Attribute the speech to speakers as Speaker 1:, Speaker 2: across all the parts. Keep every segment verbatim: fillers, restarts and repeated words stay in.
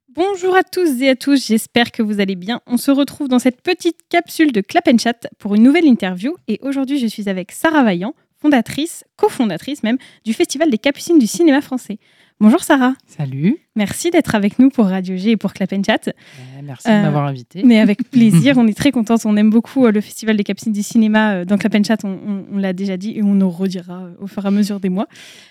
Speaker 1: Bonjour à tous et à tous, j'espère que vous allez bien. On se retrouve dans cette petite capsule de Clap and Chat pour une nouvelle interview. Et aujourd'hui, je suis avec Sarah Vaillant, fondatrice, cofondatrice même, du Festival des Capucines du cinéma français. Bonjour Sarah.
Speaker 2: Salut.
Speaker 1: Merci d'être avec nous pour Radio G et pour Clap and Chat.
Speaker 2: Euh, merci euh, de m'avoir invité.
Speaker 1: Mais avec plaisir, on est très contents. On aime beaucoup euh, le Festival des Capucines du cinéma. Euh, dans Clap and Chat, on, on, on l'a déjà dit et on nous redira euh, au fur et à mesure des mois.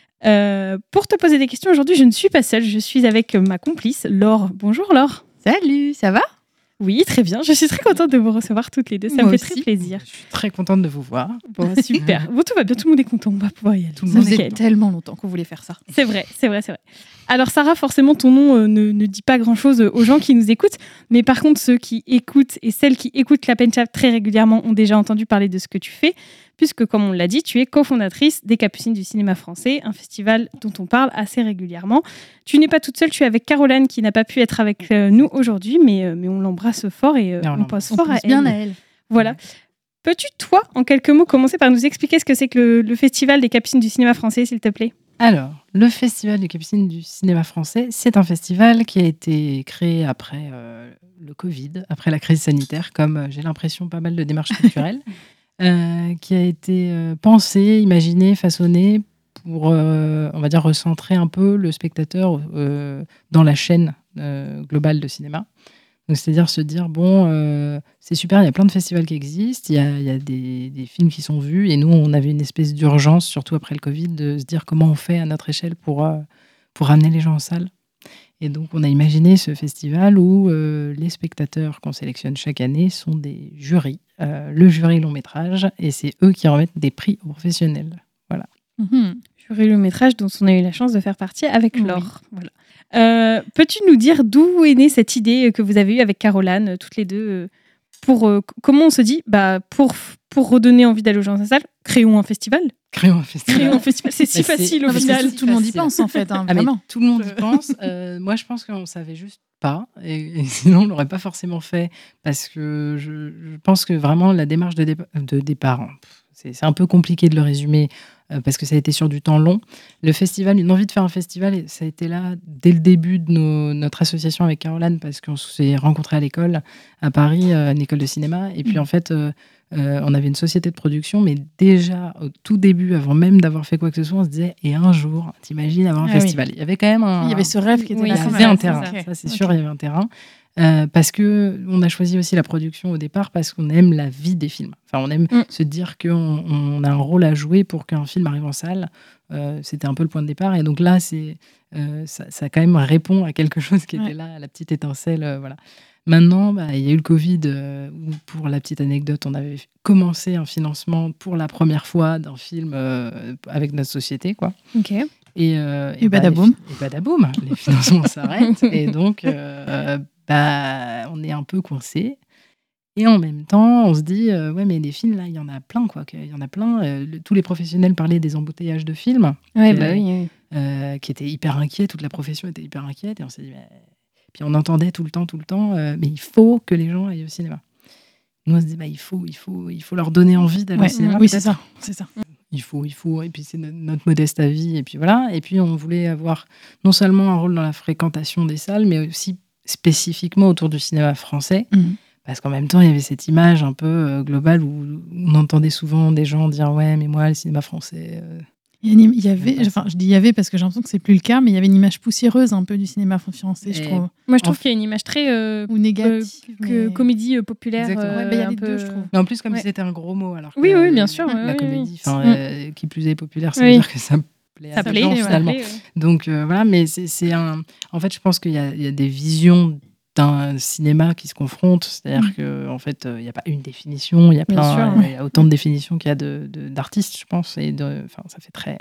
Speaker 1: Euh, pour te poser des questions aujourd'hui, je ne suis pas seule, je suis avec ma complice Laure. Bonjour Laure.
Speaker 3: Salut, ça va ?
Speaker 1: Oui, très bien. Je suis très contente de vous recevoir toutes les deux. Ça
Speaker 3: Moi
Speaker 1: me fait
Speaker 3: aussi.
Speaker 1: très plaisir.
Speaker 2: Je suis très contente de vous voir.
Speaker 1: Bon, super. Bon, tout va bien, tout le monde est content. On va pouvoir y aller.
Speaker 3: Tout le monde faisait tellement longtemps qu'on voulait faire ça.
Speaker 1: C'est vrai, c'est vrai, c'est vrai. Alors Sarah, forcément, ton nom euh, ne, ne dit pas grand-chose aux gens qui nous écoutent. Mais par contre, ceux qui écoutent et celles qui écoutent Clap and Chat très régulièrement ont déjà entendu parler de ce que tu fais. Puisque, comme on l'a dit, tu es cofondatrice des Capucines du cinéma français, un festival dont on parle assez régulièrement. Tu n'es pas toute seule, tu es avec Caroline qui n'a pas pu être avec euh, nous aujourd'hui, mais, euh, mais on l'embrasse fort et euh, on, on pense fort
Speaker 3: on
Speaker 1: à
Speaker 3: pense
Speaker 1: elle.
Speaker 3: bien à elle.
Speaker 1: Voilà. Peux-tu, toi, en quelques mots, commencer par nous expliquer ce que c'est que le, le Festival des Capucines du cinéma français, s'il te plaît ?
Speaker 2: Alors, le Festival des Capucines du cinéma français, c'est un festival qui a été créé après euh, le Covid, après la crise sanitaire, comme euh, j'ai l'impression pas mal de démarches culturelles. Euh, qui a été euh, pensé, imaginé, façonné pour, euh, on va dire, recentrer un peu le spectateur euh, dans la chaîne euh, globale de cinéma. Donc, c'est-à-dire se dire, bon, euh, c'est super, il y a plein de festivals qui existent, il y a, il y a des, des films qui sont vus, et nous, on avait une espèce d'urgence, surtout après le Covid, de se dire comment on fait à notre échelle pour, euh, pour ramener les gens en salle. Et donc, on a imaginé ce festival où euh, les spectateurs qu'on sélectionne chaque année sont des jurys, euh, le jury long métrage, et c'est eux qui remettent des prix aux professionnels. Voilà.
Speaker 1: Mmh. Jury long métrage dont on a eu la chance de faire partie avec
Speaker 3: Oui.
Speaker 1: Laure. Voilà. Euh, peux-tu nous dire d'où est née cette idée que vous avez eue avec Caroline, toutes les deux euh, pour, euh, comment on se dit bah, pour, pour redonner envie d'aller aux gens à la salle, créons un festival.
Speaker 2: Créons un festival.
Speaker 1: Créons un festival. C'est si
Speaker 2: Mais c'est-
Speaker 1: facile
Speaker 3: Non,
Speaker 1: au
Speaker 3: parce
Speaker 1: final.
Speaker 3: que tout, tout le monde y pense en fait, hein,
Speaker 2: Ah, mais
Speaker 3: vraiment.
Speaker 2: tout le monde y pense. Euh, moi, je pense qu'on ne savait juste pas. Et, et sinon, on ne l'aurait pas forcément fait. Parce que je, je pense que vraiment, la démarche de, dépa- de départ, hein, c'est, c'est un peu compliqué de le résumer euh, parce que ça a été sur du temps long. Le festival, une envie de faire un festival, et ça a été là dès le début de nos- notre association avec Caroline parce qu'on s'est rencontrés à l'école, à Paris, euh, à une école de cinéma. Et puis,
Speaker 3: Mhm.
Speaker 2: en fait... euh, Euh, on avait une société de production, mais déjà au tout début, avant même d'avoir fait quoi que ce soit, on se disait et un jour, t'imagines avoir un
Speaker 3: Ah oui.
Speaker 2: festival. Il y avait quand même un,
Speaker 3: Il y avait ce rêve qui était
Speaker 1: Oui,
Speaker 2: il
Speaker 3: là.
Speaker 2: y
Speaker 1: c'est
Speaker 2: avait
Speaker 1: ça,
Speaker 2: un
Speaker 1: c'est
Speaker 2: terrain,
Speaker 1: ça.
Speaker 2: ça, c'est
Speaker 3: Ok.
Speaker 2: sûr, il y avait un terrain. Euh, parce que on a choisi aussi la production au départ parce qu'on aime la vie des films. Enfin, on aime
Speaker 1: Mm.
Speaker 2: se dire qu'on on a un rôle à jouer pour qu'un film arrive en salle. Euh, c'était un peu le point de départ. Et donc là, c'est euh, ça, ça quand même répond à quelque chose qui
Speaker 3: Ouais.
Speaker 2: était là, la petite étincelle, euh, voilà. Maintenant, bah, il y a eu le Covid, euh, où, pour la petite anecdote, on avait commencé un financement pour la première fois d'un film euh, avec notre société, quoi.
Speaker 1: Ok.
Speaker 2: Et, euh,
Speaker 3: Et
Speaker 2: bah,
Speaker 3: badaboum.
Speaker 2: les fi- Et badaboum, les financements s'arrêtent. Et donc, euh, bah, on est un peu coincé. Et en même temps, on se dit, euh, ouais, mais des films, là, il y en a plein, quoi. Il y en a plein. Euh, le- tous les professionnels parlaient des embouteillages de films,
Speaker 1: Ouais,
Speaker 2: qui,
Speaker 1: bah oui, oui.
Speaker 2: euh, qui étaient hyper inquiets. Toute la profession était hyper inquiète. Et on s'est dit, mais... Puis on entendait tout le temps, tout le temps, euh, mais il faut que les gens aillent au cinéma. Nous, on se dit, bah, il, faut, il, faut, il faut leur donner envie d'aller
Speaker 3: Ouais,
Speaker 2: au cinéma.
Speaker 3: oui, c'est
Speaker 2: peut-être.
Speaker 3: ça, c'est ça.
Speaker 2: Il faut, il faut. Et puis, c'est no- notre modeste avis. Et puis, voilà. Et puis, on voulait avoir non seulement un rôle dans la fréquentation des salles, mais aussi spécifiquement autour du cinéma français.
Speaker 3: Mhm.
Speaker 2: Parce qu'en même temps, il y avait cette image un peu euh, globale où on entendait souvent des gens dire « Ouais, mais moi, le cinéma français... euh,
Speaker 3: Il y, a une im- il y avait,
Speaker 2: J'aime pas
Speaker 3: enfin, je dis il y avait parce que j'ai l'impression que c'est plus le cas, mais il y avait une image poussiéreuse un peu du cinéma français, je
Speaker 2: Et-
Speaker 3: trouve,
Speaker 1: Moi, je trouve
Speaker 2: En-
Speaker 1: qu'il y a une image très euh,
Speaker 3: ou négative.
Speaker 1: que
Speaker 3: mais-
Speaker 1: comédie euh, populaire.
Speaker 2: Exactement.
Speaker 3: Ouais, bah, il y a
Speaker 1: un
Speaker 3: les
Speaker 1: peu-
Speaker 3: deux, je trouve.
Speaker 2: Mais en plus, comme
Speaker 1: Ouais.
Speaker 2: si c'était un gros mot. Alors que
Speaker 1: Oui, oui,
Speaker 2: la-
Speaker 1: bien sûr,
Speaker 2: La,
Speaker 1: ouais,
Speaker 2: la
Speaker 1: oui,
Speaker 2: comédie,
Speaker 1: oui.
Speaker 2: enfin,
Speaker 1: Mm.
Speaker 2: euh, qui plus est populaire, ça
Speaker 1: Oui.
Speaker 2: veut dire que ça plaît
Speaker 1: Ça
Speaker 2: à peu de
Speaker 1: plaît,
Speaker 2: gens,
Speaker 1: ça
Speaker 2: finalement.
Speaker 1: plaît, ouais.
Speaker 2: Donc euh, voilà, mais c'est, c'est un. En fait, je pense qu'il y a, il y a des visions d'un cinéma qui se confrontent. C'est-à-dire
Speaker 3: Mm.
Speaker 2: que en fait, euh, il n'y a pas une définition. Il y a
Speaker 1: Bien
Speaker 2: plein,
Speaker 1: sûr,
Speaker 2: il
Speaker 1: ouais.
Speaker 2: y a autant de définitions qu'il y a de, de- d'artistes, je pense. Et de, enfin, ça fait très.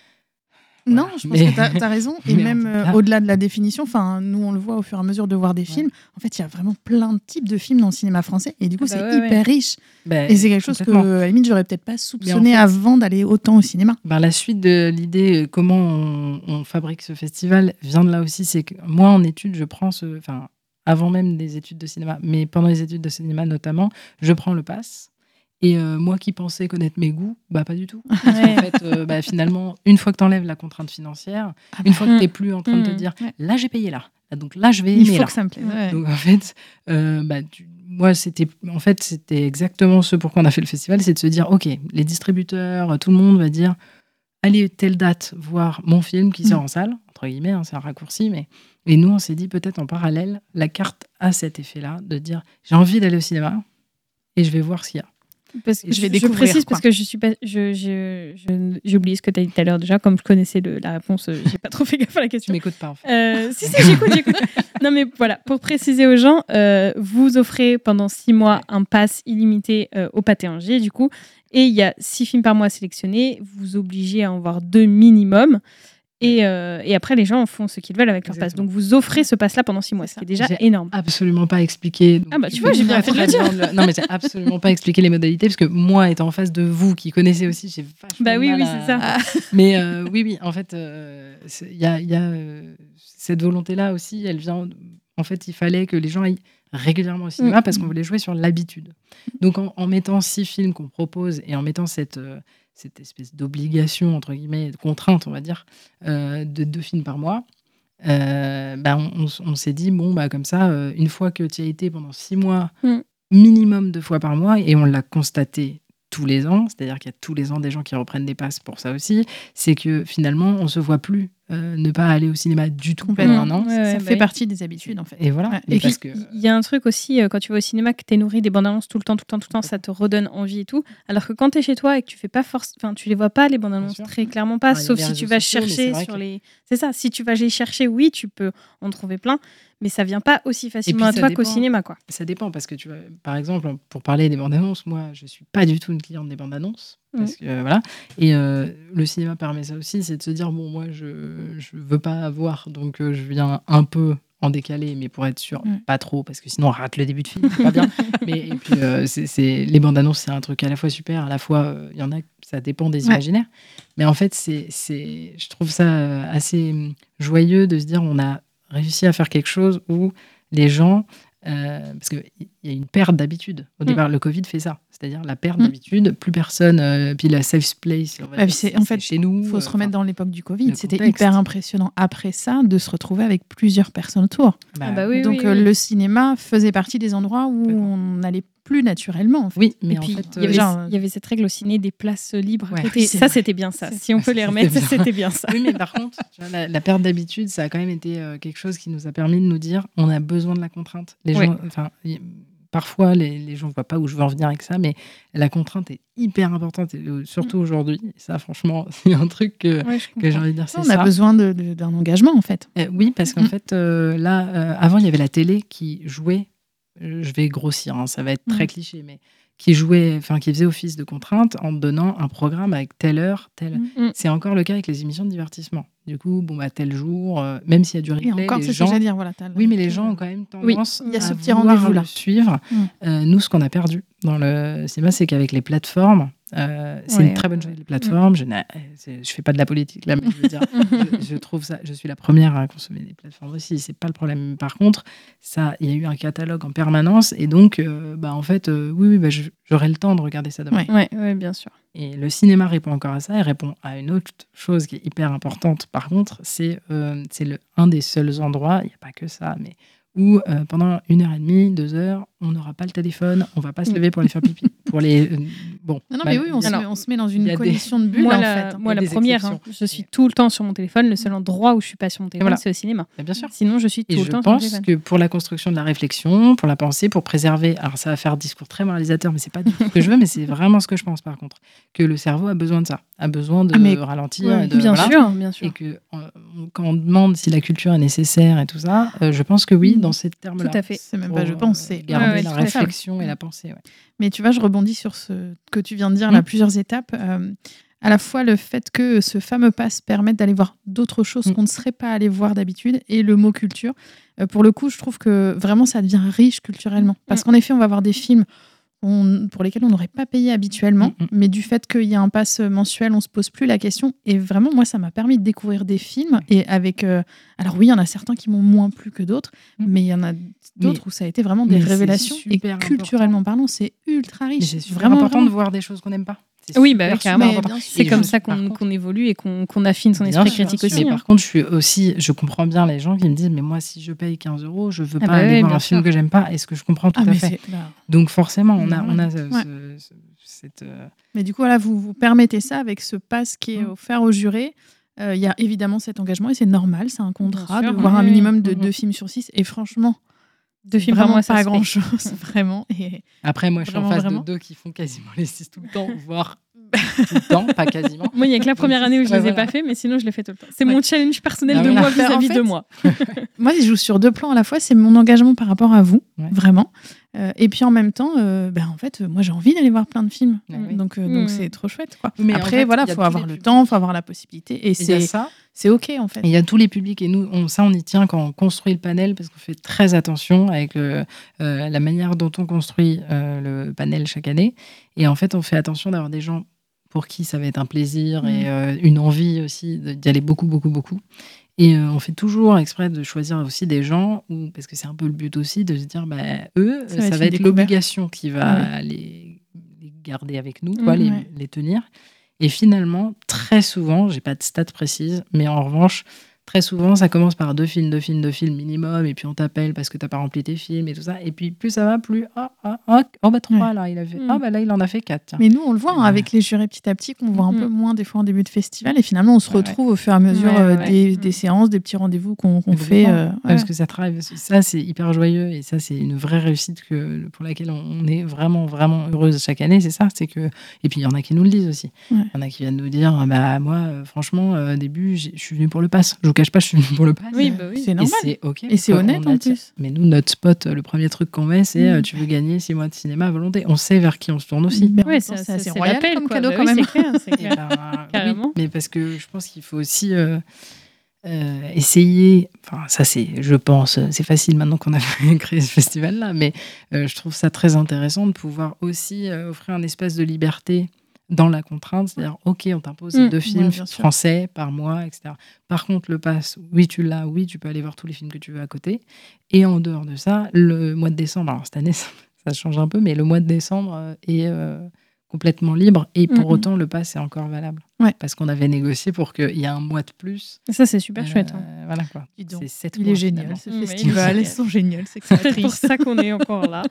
Speaker 3: Non,
Speaker 2: Voilà.
Speaker 3: je pense
Speaker 2: Mais-
Speaker 3: que tu as raison. Et
Speaker 2: mais en
Speaker 3: même
Speaker 2: tout
Speaker 3: euh,
Speaker 2: cas-
Speaker 3: au-delà de la définition, enfin, nous, on le voit au fur et à mesure de voir des films. En fait, il y a vraiment plein de types de films dans le cinéma français. Et du coup,
Speaker 1: Ah bah
Speaker 3: c'est
Speaker 1: ouais,
Speaker 3: hyper riche.
Speaker 2: Ben,
Speaker 3: Et c'est quelque chose que,
Speaker 2: complètement.
Speaker 3: à la limite, j'aurais peut-être pas soupçonné
Speaker 2: fait-
Speaker 3: avant d'aller autant au cinéma.
Speaker 2: Ben, la suite de l'idée, euh, comment on, on fabrique ce festival, vient de là aussi. C'est que moi, en études, je prends ce. Enfin, avant même des études de cinéma, mais pendant les études de cinéma notamment, je prends le pass. Et euh, moi qui pensais connaître mes goûts, bah pas du tout.
Speaker 1: Ouais.
Speaker 2: En fait, euh, bah, finalement, une fois que tu enlèves la contrainte financière,
Speaker 3: Ah
Speaker 2: une
Speaker 3: bah,
Speaker 2: fois que tu n'es plus en train de te
Speaker 1: Mmh.
Speaker 2: dire
Speaker 3: Ouais.
Speaker 2: là j'ai payé là, donc là je vais
Speaker 3: il
Speaker 2: aimer
Speaker 3: faut
Speaker 2: là.
Speaker 3: que ça me plaise. Ouais.
Speaker 2: Donc en fait, euh, bah, tu- moi c'était en fait c'était exactement ce pourquoi on a fait le festival, c'est de se dire ok, les distributeurs, tout le monde va dire allez telle date voir mon film qui sort
Speaker 3: Mm.
Speaker 2: en salle entre guillemets, hein, c'est un raccourci, mais et nous on s'est dit peut-être en parallèle la carte a cet effet-là de dire j'ai envie d'aller au cinéma et je vais voir ce qu'il y a.
Speaker 1: Parce que
Speaker 3: Et je
Speaker 1: je,
Speaker 3: vais
Speaker 1: je
Speaker 3: découvrir,
Speaker 1: précise
Speaker 3: quoi.
Speaker 1: parce que je suis pas, je, je, je- j'ai oublié ce que tu as dit tout à l'heure déjà. Comme je connaissais le- la réponse, euh, j'ai pas trop fait gaffe à la
Speaker 2: Tu
Speaker 1: question.
Speaker 2: m'écoutes pas en fait.
Speaker 1: Euh, si, si, j'écoute, j'écoute. Non, mais voilà, pour préciser aux gens, euh, vous offrez pendant six mois un pass illimité euh, au Pâté Angers, du coup, et il y a six films par mois sélectionnés. Vous vous obligez à en voir deux minimum. Et, euh, et après, les gens en font ce qu'ils veulent avec leur pass.
Speaker 2: Exactement.
Speaker 1: Donc, vous offrez ce pass-là pendant six mois, ce qui est déjà
Speaker 2: J'ai
Speaker 1: énorme.
Speaker 2: absolument pas expliqué. Donc,
Speaker 1: Ah bah, tu vois, j'ai bien fait de le
Speaker 2: très
Speaker 1: dire.
Speaker 2: bien le- Non, mais j'ai absolument pas expliqué les modalités parce que moi, étant en face de vous, qui connaissez aussi, j'ai vachement
Speaker 1: Bah
Speaker 2: de
Speaker 1: oui,
Speaker 2: mal
Speaker 1: oui,
Speaker 2: à-
Speaker 1: c'est ça.
Speaker 2: Mais euh, oui, oui, en fait, euh, c'est- il y a, il y a, euh, cette volonté-là aussi. Elle vient. En fait, il fallait que les gens aillent régulièrement au cinéma
Speaker 1: Mm.
Speaker 2: parce qu'on voulait jouer sur l'habitude. Donc, en, en mettant six films qu'on propose et en mettant cette euh, cette espèce d'obligation entre guillemets, de contrainte, on va dire, euh, de deux films par mois. Euh, bah, on, on- on s'est dit, bon, bah, comme ça, euh, une fois que tu y as été pendant six mois,
Speaker 1: Mm.
Speaker 2: minimum deux fois par mois, et on l'a constaté tous les ans, c'est-à-dire qu'il y a tous les ans des gens qui reprennent des passes pour ça aussi, c'est que finalement, on se voit plus euh, ne pas aller au cinéma du tout pendant
Speaker 3: Complètement.
Speaker 2: un an.
Speaker 1: Ouais,
Speaker 3: ça
Speaker 1: ouais,
Speaker 3: fait
Speaker 1: bah oui.
Speaker 3: partie des habitudes, en fait.
Speaker 2: Et voilà.
Speaker 3: Ouais.
Speaker 2: Mais
Speaker 3: Et
Speaker 2: parce
Speaker 3: puis,
Speaker 2: que...
Speaker 1: Il y a un truc aussi, euh, quand tu vas au cinéma, que tu es nourri des bandes annonces tout le temps, tout le temps, tout le temps, ça te redonne envie et tout. Alors que quand tu es chez toi et que tu fais pas force, enfin, tu les vois pas, les bandes annonces,
Speaker 2: sûr.
Speaker 1: très clairement pas,
Speaker 2: Ouais, il y a
Speaker 1: sauf
Speaker 2: les
Speaker 1: si tu
Speaker 2: réseaux
Speaker 1: vas
Speaker 2: sociaux, mais c'est
Speaker 1: chercher
Speaker 2: vrai
Speaker 1: sur
Speaker 2: que-
Speaker 1: les. C'est ça, si tu vas les chercher, oui, tu peux en trouver plein, mais ça vient pas aussi facilement à
Speaker 2: ça
Speaker 1: toi qu'au
Speaker 2: dépend.
Speaker 1: cinéma, quoi.
Speaker 2: Ça dépend parce que tu vois, par exemple, pour parler des bandes annonces, moi, je suis pas du tout une cliente des bandes annonces parce que euh, voilà. Et euh, le cinéma permet ça aussi, c'est de se dire bon, moi, je je veux pas voir, donc euh, je viens un peu en décalé, mais pour être sûr,
Speaker 3: Mm.
Speaker 2: pas trop, parce que sinon on rate le début de film, c'est pas bien. Mais et puis euh, c'est, c'est- les bandes annonces, c'est un truc à la fois super, à la fois il y en a, ça dépend des
Speaker 3: Ouais.
Speaker 2: imaginaires. Mais en fait, c'est c'est, je trouve ça euh, assez hum, joyeux de se dire on a réussi à faire quelque chose où les gens, euh, parce qu'il y a une perte d'habitude. Au
Speaker 1: Mm.
Speaker 2: départ, le Covid fait ça, c'est-à-dire la perte
Speaker 3: Mm.
Speaker 2: d'habitude. Plus personne, euh, puis la safe place, on va
Speaker 3: Ouais,
Speaker 2: dire,
Speaker 3: puis c'est- en fait,
Speaker 2: chez nous.
Speaker 3: il faut se
Speaker 2: euh,
Speaker 3: remettre
Speaker 2: enfin,
Speaker 3: dans l'époque du Covid.
Speaker 2: le
Speaker 3: C'était
Speaker 2: contexte.
Speaker 3: hyper impressionnant après ça de se retrouver avec plusieurs personnes autour.
Speaker 2: bah,
Speaker 1: Ah bah oui,
Speaker 3: Donc
Speaker 1: oui,
Speaker 3: euh,
Speaker 1: oui.
Speaker 3: le cinéma faisait partie des endroits où
Speaker 2: Complètement.
Speaker 3: on n'allait plus naturellement. En fait.
Speaker 2: Oui, mais
Speaker 3: Et
Speaker 2: en
Speaker 3: puis,
Speaker 2: fait,
Speaker 1: Il y, avait,
Speaker 2: euh,
Speaker 3: genre,
Speaker 1: il y avait cette règle au ciné des places libres. à
Speaker 2: Ouais.
Speaker 1: côté.
Speaker 3: Oui, c'est
Speaker 1: ça,
Speaker 3: vrai.
Speaker 1: c'était bien ça.
Speaker 3: C'est-
Speaker 1: Si on peut
Speaker 2: ça,
Speaker 1: les
Speaker 2: c'était
Speaker 1: remettre, ça,
Speaker 2: bien.
Speaker 1: c'était bien ça.
Speaker 2: oui, mais par contre, tu vois, la, la perte d'habitude, ça a quand même été euh, quelque chose qui nous a permis de nous dire on a besoin de la contrainte. Les
Speaker 1: Ouais.
Speaker 2: gens, enfin, y- parfois, les, les gens ne voient pas où je veux en venir avec ça, mais la contrainte est hyper importante, et, euh, surtout aujourd'hui. Et ça, franchement, c'est un truc que,
Speaker 1: Ouais, je
Speaker 2: que j'ai
Speaker 1: comprends.
Speaker 2: envie de dire. C'est
Speaker 3: on
Speaker 2: ça.
Speaker 3: a besoin de- de- d'un engagement en fait.
Speaker 2: Euh, oui, parce qu'en
Speaker 3: Mm.
Speaker 2: fait, euh, là, euh, avant, il y avait la télé qui jouait. euh, je vais grossir, hein, ça va être très
Speaker 3: Mm.
Speaker 2: cliché, mais qui jouait, enfin, qui faisait office de contrainte en te donnant un programme avec telle heure, telle.
Speaker 3: Mm.
Speaker 1: Mm.
Speaker 2: C'est encore le cas avec les émissions de divertissement. Du coup, bon, bah, tel jour, euh, même s'il y a du
Speaker 3: Et
Speaker 2: replay,
Speaker 3: encore,
Speaker 2: les
Speaker 3: c'est ce
Speaker 2: gens.
Speaker 3: que j'allais dire. Voilà, t'as le-
Speaker 2: Oui, mais les gens ont quand même
Speaker 1: Oui,
Speaker 2: tendance
Speaker 3: il y a ce
Speaker 2: à
Speaker 3: petit
Speaker 2: vouloir
Speaker 3: rendez-vous là.
Speaker 2: le suivre.
Speaker 3: Mm.
Speaker 2: Euh, nous, ce qu'on a perdu dans le cinéma, c'est qu'avec les plateformes, euh, c'est
Speaker 1: Ouais,
Speaker 2: une très bonne
Speaker 1: ouais,
Speaker 2: chose, les plateformes. Je n'ai- c'est- je fais pas de la politique là, mais je veux dire, je, je trouve ça. Je suis la première à consommer des plateformes aussi. C'est pas le problème. Par contre, ça, il y a eu un catalogue en permanence, et donc, euh, bah, en fait, euh, oui, oui, bah, je- j'aurai le temps de regarder ça demain.
Speaker 3: Ouais.
Speaker 1: Ouais, ouais, bien sûr.
Speaker 2: Et le cinéma répond encore à ça. Il répond à une autre chose qui est hyper importante. Par contre, c'est euh, c'est le un des seuls endroits. Il n'y a pas que ça, mais où euh, pendant une heure et demie, deux heures, on n'aura pas le téléphone, on va pas se lever pour aller faire pipi. Pour les euh, bon.
Speaker 3: Non, non,
Speaker 2: bah,
Speaker 3: mais oui, on,
Speaker 2: il y a-
Speaker 3: se, met, on se met dans
Speaker 2: il y
Speaker 3: une
Speaker 2: a des-
Speaker 3: condition de bulle
Speaker 1: Moi,
Speaker 3: en
Speaker 1: la,
Speaker 3: fait.
Speaker 1: moi,
Speaker 2: Il y a
Speaker 1: la
Speaker 2: des
Speaker 1: première, hein,
Speaker 2: exceptions.
Speaker 1: je suis tout le temps sur mon téléphone. Le seul endroit où je suis pas sur mon téléphone,
Speaker 2: voilà.
Speaker 1: c'est au cinéma.
Speaker 2: bah, bien sûr.
Speaker 1: Sinon, je suis tout
Speaker 2: Et
Speaker 1: le
Speaker 2: je
Speaker 1: temps sur mon
Speaker 2: pense
Speaker 1: téléphone.
Speaker 2: que pour la construction de la réflexion, pour la pensée, pour préserver, alors ça va faire discours très moralisateur, mais c'est pas du tout ce que je veux, mais c'est vraiment ce que je pense par contre, que le cerveau a besoin de ça, a besoin de
Speaker 3: Ah, mais-
Speaker 2: ralentir,
Speaker 3: ouais,
Speaker 2: et de,
Speaker 1: Bien
Speaker 2: voilà.
Speaker 1: sûr, bien
Speaker 2: Et
Speaker 1: sûr.
Speaker 2: que euh, on- quand on demande si la culture est nécessaire et tout ça, euh, je pense que oui,
Speaker 3: Mm.
Speaker 2: dans ces termes-là.
Speaker 1: Tout à fait.
Speaker 3: C'est même
Speaker 2: Pour,
Speaker 3: pas, je pense,
Speaker 2: euh,
Speaker 3: c'est
Speaker 2: garder
Speaker 1: Ouais, ouais,
Speaker 2: la
Speaker 1: tout à fait.
Speaker 2: réflexion et la pensée. Ouais.
Speaker 3: Mais tu vois, je rebondis sur ce que tu viens de dire,
Speaker 2: Mm.
Speaker 3: là, plusieurs étapes. Euh, à la fois le fait que ce fameux pass permette d'aller voir d'autres choses
Speaker 2: Mm.
Speaker 3: qu'on ne serait pas allé voir d'habitude, et le mot culture. Euh, pour le coup, je trouve que vraiment ça devient riche culturellement. Parce
Speaker 1: Mm.
Speaker 3: qu'en effet, on va voir des films on, pour lesquels on n'aurait pas payé habituellement,
Speaker 2: Mm, mm.
Speaker 3: mais du fait qu'il y a un pass mensuel, on se pose plus la question. Et vraiment, moi, ça m'a permis de découvrir des films. Et avec, euh, alors oui, il y en a certains qui m'ont moins plu que d'autres,
Speaker 2: Mm.
Speaker 3: mais il y en a d'autres
Speaker 2: Mais-
Speaker 3: où ça a été vraiment des
Speaker 2: mais c'est
Speaker 3: révélations. Et
Speaker 2: super
Speaker 3: culturellement parlant, c'est ultra
Speaker 2: Mais
Speaker 3: riche.
Speaker 2: c'est super
Speaker 3: vraiment
Speaker 2: important
Speaker 3: vraiment.
Speaker 2: de voir des choses qu'on n'aime pas. C'est
Speaker 1: Oui,
Speaker 2: super,
Speaker 1: bah,
Speaker 2: super
Speaker 1: carrément.
Speaker 2: important.
Speaker 3: Mais bien sûr.
Speaker 1: C'est
Speaker 2: Et
Speaker 1: comme
Speaker 2: je-
Speaker 1: ça
Speaker 2: par
Speaker 1: qu'on
Speaker 2: contre-
Speaker 1: qu'on évolue et qu'on qu'on affine son
Speaker 2: Bien
Speaker 1: esprit
Speaker 2: sûr,
Speaker 1: critique
Speaker 3: bien
Speaker 1: aussi.
Speaker 2: Mais
Speaker 1: hein.
Speaker 2: par contre, je suis aussi, je comprends bien les gens qui me disent, mais moi, si je paye quinze euros, je veux
Speaker 1: Ah
Speaker 2: pas
Speaker 1: bah
Speaker 2: aller
Speaker 1: oui,
Speaker 2: voir
Speaker 1: bien
Speaker 2: un film
Speaker 1: sûr.
Speaker 2: que j'aime pas. Est-ce que je comprends tout
Speaker 3: Ah,
Speaker 2: à
Speaker 3: mais
Speaker 2: fait.
Speaker 3: c'est- bah,
Speaker 2: Donc forcément, on a, on a
Speaker 3: normal.
Speaker 2: ce-
Speaker 3: Ouais.
Speaker 2: ce- ce- cette. euh,
Speaker 3: Mais du coup, voilà, vous vous permettez ça avec ce pass qui est
Speaker 2: Mm.
Speaker 3: offert aux jurés. Euh, Il y a évidemment cet engagement et c'est normal, c'est un contrat
Speaker 1: sûr,
Speaker 3: de voir
Speaker 1: oui,
Speaker 3: un
Speaker 1: oui.
Speaker 3: minimum de
Speaker 2: Mm, mm.
Speaker 3: deux films sur six. Et franchement,
Speaker 1: Deux
Speaker 3: c'est
Speaker 1: films par
Speaker 3: vraiment
Speaker 1: mois, ça
Speaker 3: pas
Speaker 1: se fait.
Speaker 3: grand chose, vraiment. Et
Speaker 2: Après, moi, je suis en
Speaker 3: Vraiment,
Speaker 2: face
Speaker 3: vraiment.
Speaker 2: de deux qui font quasiment les six tout le temps, voire tout le temps, pas quasiment.
Speaker 1: Moi, il y a que la première année où je
Speaker 2: Ouais,
Speaker 1: les ai
Speaker 2: voilà.
Speaker 1: pas fait, mais sinon, je les fais tout le temps. C'est
Speaker 3: Ouais.
Speaker 1: mon challenge personnel
Speaker 2: Ah,
Speaker 1: de
Speaker 2: voilà.
Speaker 1: moi
Speaker 3: Bah, en
Speaker 1: vis-à-vis
Speaker 3: fait,
Speaker 1: de moi.
Speaker 3: moi, je joue sur deux plans à la fois. C'est mon engagement par rapport à vous,
Speaker 2: Ouais.
Speaker 3: vraiment. Euh, et puis en même temps, euh, ben, en fait, euh, moi, j'ai envie d'aller voir plein de films.
Speaker 2: Ouais, oui.
Speaker 3: Donc, euh, donc
Speaker 1: Mm.
Speaker 3: c'est trop chouette. Quoi.
Speaker 2: Mais en
Speaker 3: Après,
Speaker 2: fait,
Speaker 3: voilà,
Speaker 2: il y a
Speaker 3: faut
Speaker 2: tous
Speaker 3: avoir
Speaker 2: les
Speaker 3: le
Speaker 2: publics.
Speaker 3: temps, faut avoir la possibilité. Et
Speaker 2: Et il y a
Speaker 3: c'est
Speaker 2: ça.
Speaker 3: c'est OK, en fait.
Speaker 2: Et il y a tous les publics et nous, on, ça, on y tient quand on construit le panel parce qu'on fait très attention avec le, euh, la manière dont on construit euh, le panel chaque année. Et en fait, on fait attention d'avoir des gens pour qui ça va être un plaisir
Speaker 3: Mm.
Speaker 2: et euh, une envie aussi de- d'y aller beaucoup, beaucoup, beaucoup. Et euh, on fait toujours exprès de choisir aussi des gens, où, parce que c'est un peu le but aussi, de se dire, bah, eux,
Speaker 3: Ça
Speaker 2: ça,
Speaker 3: va être
Speaker 2: va
Speaker 3: une
Speaker 2: être
Speaker 3: découverte.
Speaker 2: l'obligation qui va
Speaker 3: Ah
Speaker 2: les, les garder avec nous, quoi,
Speaker 1: Mhm.
Speaker 2: les,
Speaker 3: Ouais.
Speaker 2: les tenir. Et finalement, très souvent, j'ai pas de stats précises, mais en revanche, très souvent, ça commence par deux films, deux films, deux films minimum, et puis on t'appelle parce que t'as pas rempli tes films et tout ça. Et puis plus ça va, plus ah ah ah oh bah trois
Speaker 3: Ouais.
Speaker 2: là, il a fait
Speaker 1: Mm.
Speaker 2: ah bah là il en a fait quatre. Tiens.
Speaker 3: Mais nous, on le voit hein,
Speaker 2: Ouais.
Speaker 3: avec les jurés petit à petit, qu'on voit un
Speaker 1: Mm.
Speaker 3: peu moins des fois en début de festival. Et finalement, on se
Speaker 2: Ouais,
Speaker 3: retrouve au fur et à mesure
Speaker 1: Ouais,
Speaker 3: euh,
Speaker 1: ouais,
Speaker 3: des,
Speaker 1: ouais.
Speaker 3: des séances, des petits rendez-vous qu'on qu'on
Speaker 2: Mais
Speaker 3: fait.
Speaker 2: complètement.
Speaker 3: euh, ouais.
Speaker 2: Parce que ça travaille, ça c'est hyper joyeux et ça c'est une vraie réussite que, pour laquelle on on est vraiment vraiment heureuse chaque année. C'est ça, c'est que et puis il y en a qui nous le disent aussi. Il
Speaker 3: Ouais.
Speaker 2: y en a qui viennent nous dire bah moi euh, franchement euh, au début j'ai- je suis venu pour le pass. Je vous cache pas, je suis venu pour le pass.
Speaker 1: Oui, bah oui.
Speaker 3: C'est
Speaker 2: Et
Speaker 3: normal.
Speaker 2: c'est ok.
Speaker 3: Et c'est
Speaker 2: Quoi,
Speaker 3: honnête,
Speaker 2: on
Speaker 3: en
Speaker 2: attire-
Speaker 3: plus.
Speaker 2: Mais nous, notre spot, euh, le premier truc qu'on met, c'est
Speaker 3: Mm.
Speaker 2: euh, tu veux gagner six mois de cinéma à volonté. On sait vers qui on se tourne aussi.
Speaker 3: Mais en
Speaker 1: Ouais,
Speaker 3: même temps,
Speaker 1: ça-
Speaker 3: c'est
Speaker 1: ça-
Speaker 3: assez
Speaker 1: c'est
Speaker 3: royal
Speaker 1: l'appel,
Speaker 3: comme
Speaker 1: quoi.
Speaker 3: cadeau
Speaker 1: Bah
Speaker 3: quand
Speaker 1: oui,
Speaker 3: même.
Speaker 1: c'est clair, c'est
Speaker 2: Et
Speaker 1: clair.
Speaker 2: ben,
Speaker 1: Carrément.
Speaker 2: oui, mais parce que je pense qu'il faut aussi euh, euh, essayer. Enfin, ça c'est, je pense, euh, c'est facile maintenant qu'on a créé ce festival-là, mais euh, je trouve ça très intéressant de pouvoir aussi euh, offrir un espace de liberté dans la contrainte, c'est-à-dire, ok, on t'impose
Speaker 1: Mm.
Speaker 2: deux films
Speaker 3: Ouais, bien sûr.
Speaker 2: français par mois, et cetera. Par contre, le pass, oui, tu l'as, oui, tu peux aller voir tous les films que tu veux à côté. Et en dehors de ça, le mois de décembre, alors cette année, ça, ça change un peu, mais le mois de décembre euh, est euh, complètement libre et pour
Speaker 3: Mhm.
Speaker 2: autant, le pass est encore valable.
Speaker 3: Ouais.
Speaker 2: Parce qu'on avait négocié pour qu'il y ait un mois de plus.
Speaker 1: Ça, c'est super
Speaker 2: Euh,
Speaker 1: chouette. hein.
Speaker 2: Voilà quoi.
Speaker 3: Dis donc,
Speaker 2: C'est sept
Speaker 3: Il
Speaker 2: mois,
Speaker 3: est génial,
Speaker 2: finalement.
Speaker 3: ce
Speaker 1: Mm, mais il est
Speaker 3: festival.
Speaker 1: génial.
Speaker 3: Ils sont géniaux, c'est
Speaker 1: C'est pour
Speaker 3: créatrice.
Speaker 1: ça qu'on est encore là.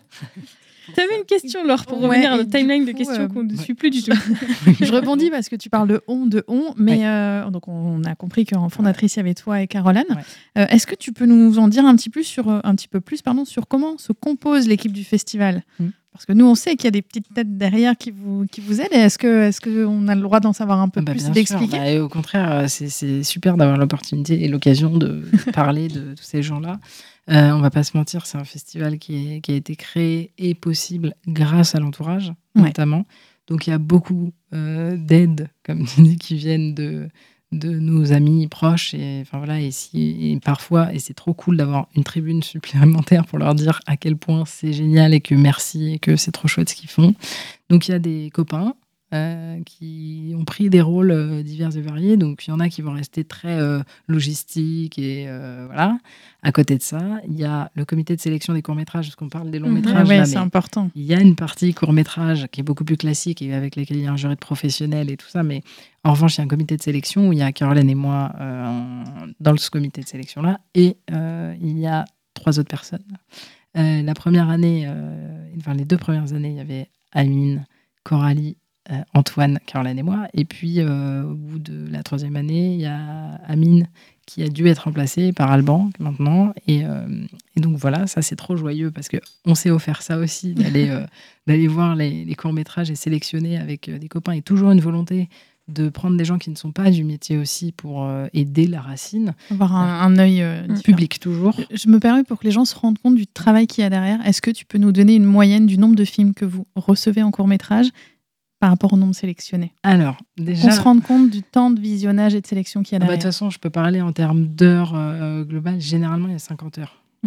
Speaker 1: Tu avais une question, Laure, pour
Speaker 3: Ouais,
Speaker 1: revenir à
Speaker 3: et
Speaker 1: notre
Speaker 3: du
Speaker 1: timeline de
Speaker 3: coup,
Speaker 1: questions
Speaker 3: euh,
Speaker 1: qu'on ne
Speaker 2: ouais.
Speaker 1: suit plus du tout.
Speaker 3: Je rebondis parce que tu parles de on, de on, mais euh, donc on a compris qu'en fondatrice, il y avait toi et Caroline.
Speaker 2: Ouais.
Speaker 3: Euh, Est-ce que tu peux nous en dire un petit plus sur, euh, un petit peu plus, pardon, sur comment se compose l'équipe du festival?
Speaker 2: Mm.
Speaker 3: Parce que nous, on sait qu'il y a des petites têtes derrière qui vous, qui vous aident. Et Est-ce que, est-ce que on a le droit d'en savoir un peu
Speaker 2: Ah bah,
Speaker 3: plus
Speaker 2: bien
Speaker 3: et d'expliquer?
Speaker 2: sûr. Bah, et au contraire, euh, c'est c'est super d'avoir l'opportunité et l'occasion de parler de tous ces gens-là. Euh, on va pas se mentir, c'est un festival qui, est- qui a été créé et possible grâce à l'entourage,
Speaker 3: Ouais.
Speaker 2: notamment. Donc il y a beaucoup euh, d'aides, comme tu dis, qui viennent de, de nos amis proches. Et, enfin, voilà, et, si, et parfois, et c'est trop cool d'avoir une tribune supplémentaire pour leur dire à quel point c'est génial et que merci et que c'est trop chouette ce qu'ils font. Donc il y a des copains euh, qui ont pris des rôles euh, divers et variés. Donc, il y en a qui vont rester très euh, logistiques et euh, voilà. À côté de ça, il y a le comité de sélection des courts-métrages, parce qu'on parle des
Speaker 3: Ah
Speaker 2: longs-métrages
Speaker 3: ouais,
Speaker 2: là,
Speaker 3: c'est
Speaker 2: mais
Speaker 3: important.
Speaker 2: il y a une partie court-métrage qui est beaucoup plus classique et avec laquelle il y a un jury de professionnels et tout ça. Mais en revanche, il y a un comité de sélection où il y a Caroline et moi euh, en- dans ce comité de sélection-là. Et euh, il y a trois autres personnes. Euh, la première année, euh, enfin les deux premières années, il y avait Amine, Coralie, euh, Antoine, Caroline et moi. Et puis, euh, au bout de la troisième année, il y a Amine qui a dû être remplacé par Alban maintenant. Et, euh, et donc voilà, ça c'est trop joyeux parce qu'on s'est offert ça aussi, d'aller euh, d'aller voir les, les courts-métrages et sélectionner avec euh, des copains. Et toujours une volonté de prendre des gens qui ne sont pas du métier aussi pour euh, aider la racine.
Speaker 3: Avoir un, un œil euh, différent.
Speaker 2: Public toujours.
Speaker 3: Je me permets pour que les gens se rendent compte du travail qu'il y a derrière. Est-ce que tu peux nous donner une moyenne du nombre de films que vous recevez en court-métrage par rapport au nombre sélectionné?
Speaker 2: Alors, déjà...
Speaker 3: On se rend compte du temps de visionnage et de sélection qu'il y a
Speaker 2: Ah bah, de
Speaker 3: derrière.
Speaker 2: toute façon, je peux parler en termes d'heures euh, globales. Généralement, il y a cinquante heures.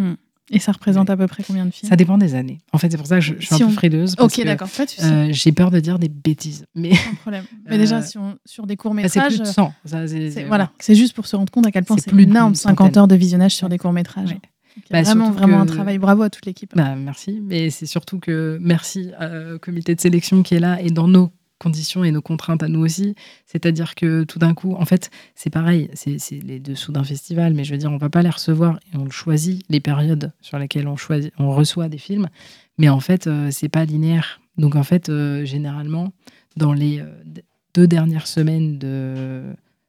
Speaker 3: Et ça représente à peu près combien de films?
Speaker 2: Ça dépend des années. En fait, c'est pour ça que je, je suis
Speaker 3: Si
Speaker 2: un
Speaker 3: on-
Speaker 2: peu frileuse. Parce
Speaker 3: Ok,
Speaker 2: que,
Speaker 3: d'accord, pas de souci.
Speaker 2: euh, j'ai peur de dire des bêtises. Mais
Speaker 3: Sans problème. Mais déjà,
Speaker 2: Euh,
Speaker 3: si on- sur des
Speaker 2: bah, c'est
Speaker 3: courts-métrages,
Speaker 2: plus de cent. Ça, c'est,
Speaker 3: c'est-
Speaker 2: c'est-
Speaker 3: voilà, c'est juste pour se rendre compte à quel point
Speaker 2: C'est
Speaker 3: c'est
Speaker 2: plus d'une
Speaker 3: énorme, cinquante
Speaker 2: centaine.
Speaker 3: heures de visionnage sur
Speaker 2: Ouais.
Speaker 3: des courts-métrages.
Speaker 2: Ouais.
Speaker 3: Donc, il y a
Speaker 2: Bah,
Speaker 3: vraiment,
Speaker 2: surtout
Speaker 3: vraiment un
Speaker 2: que-
Speaker 3: travail. Bravo à toute l'équipe.
Speaker 2: Bah, merci. Mais c'est surtout que merci euh, au comité de sélection qui est là et dans nos conditions et nos contraintes à nous aussi. C'est-à-dire que tout d'un coup, en fait, c'est pareil, c'est, c'est les dessous d'un festival, mais je veux dire, on ne va pas les recevoir et on le choisit, les périodes sur lesquelles on, choisit, on reçoit des films, mais en fait, euh, c'est pas linéaire. Donc en fait, euh, généralement, dans les euh, deux dernières semaines de,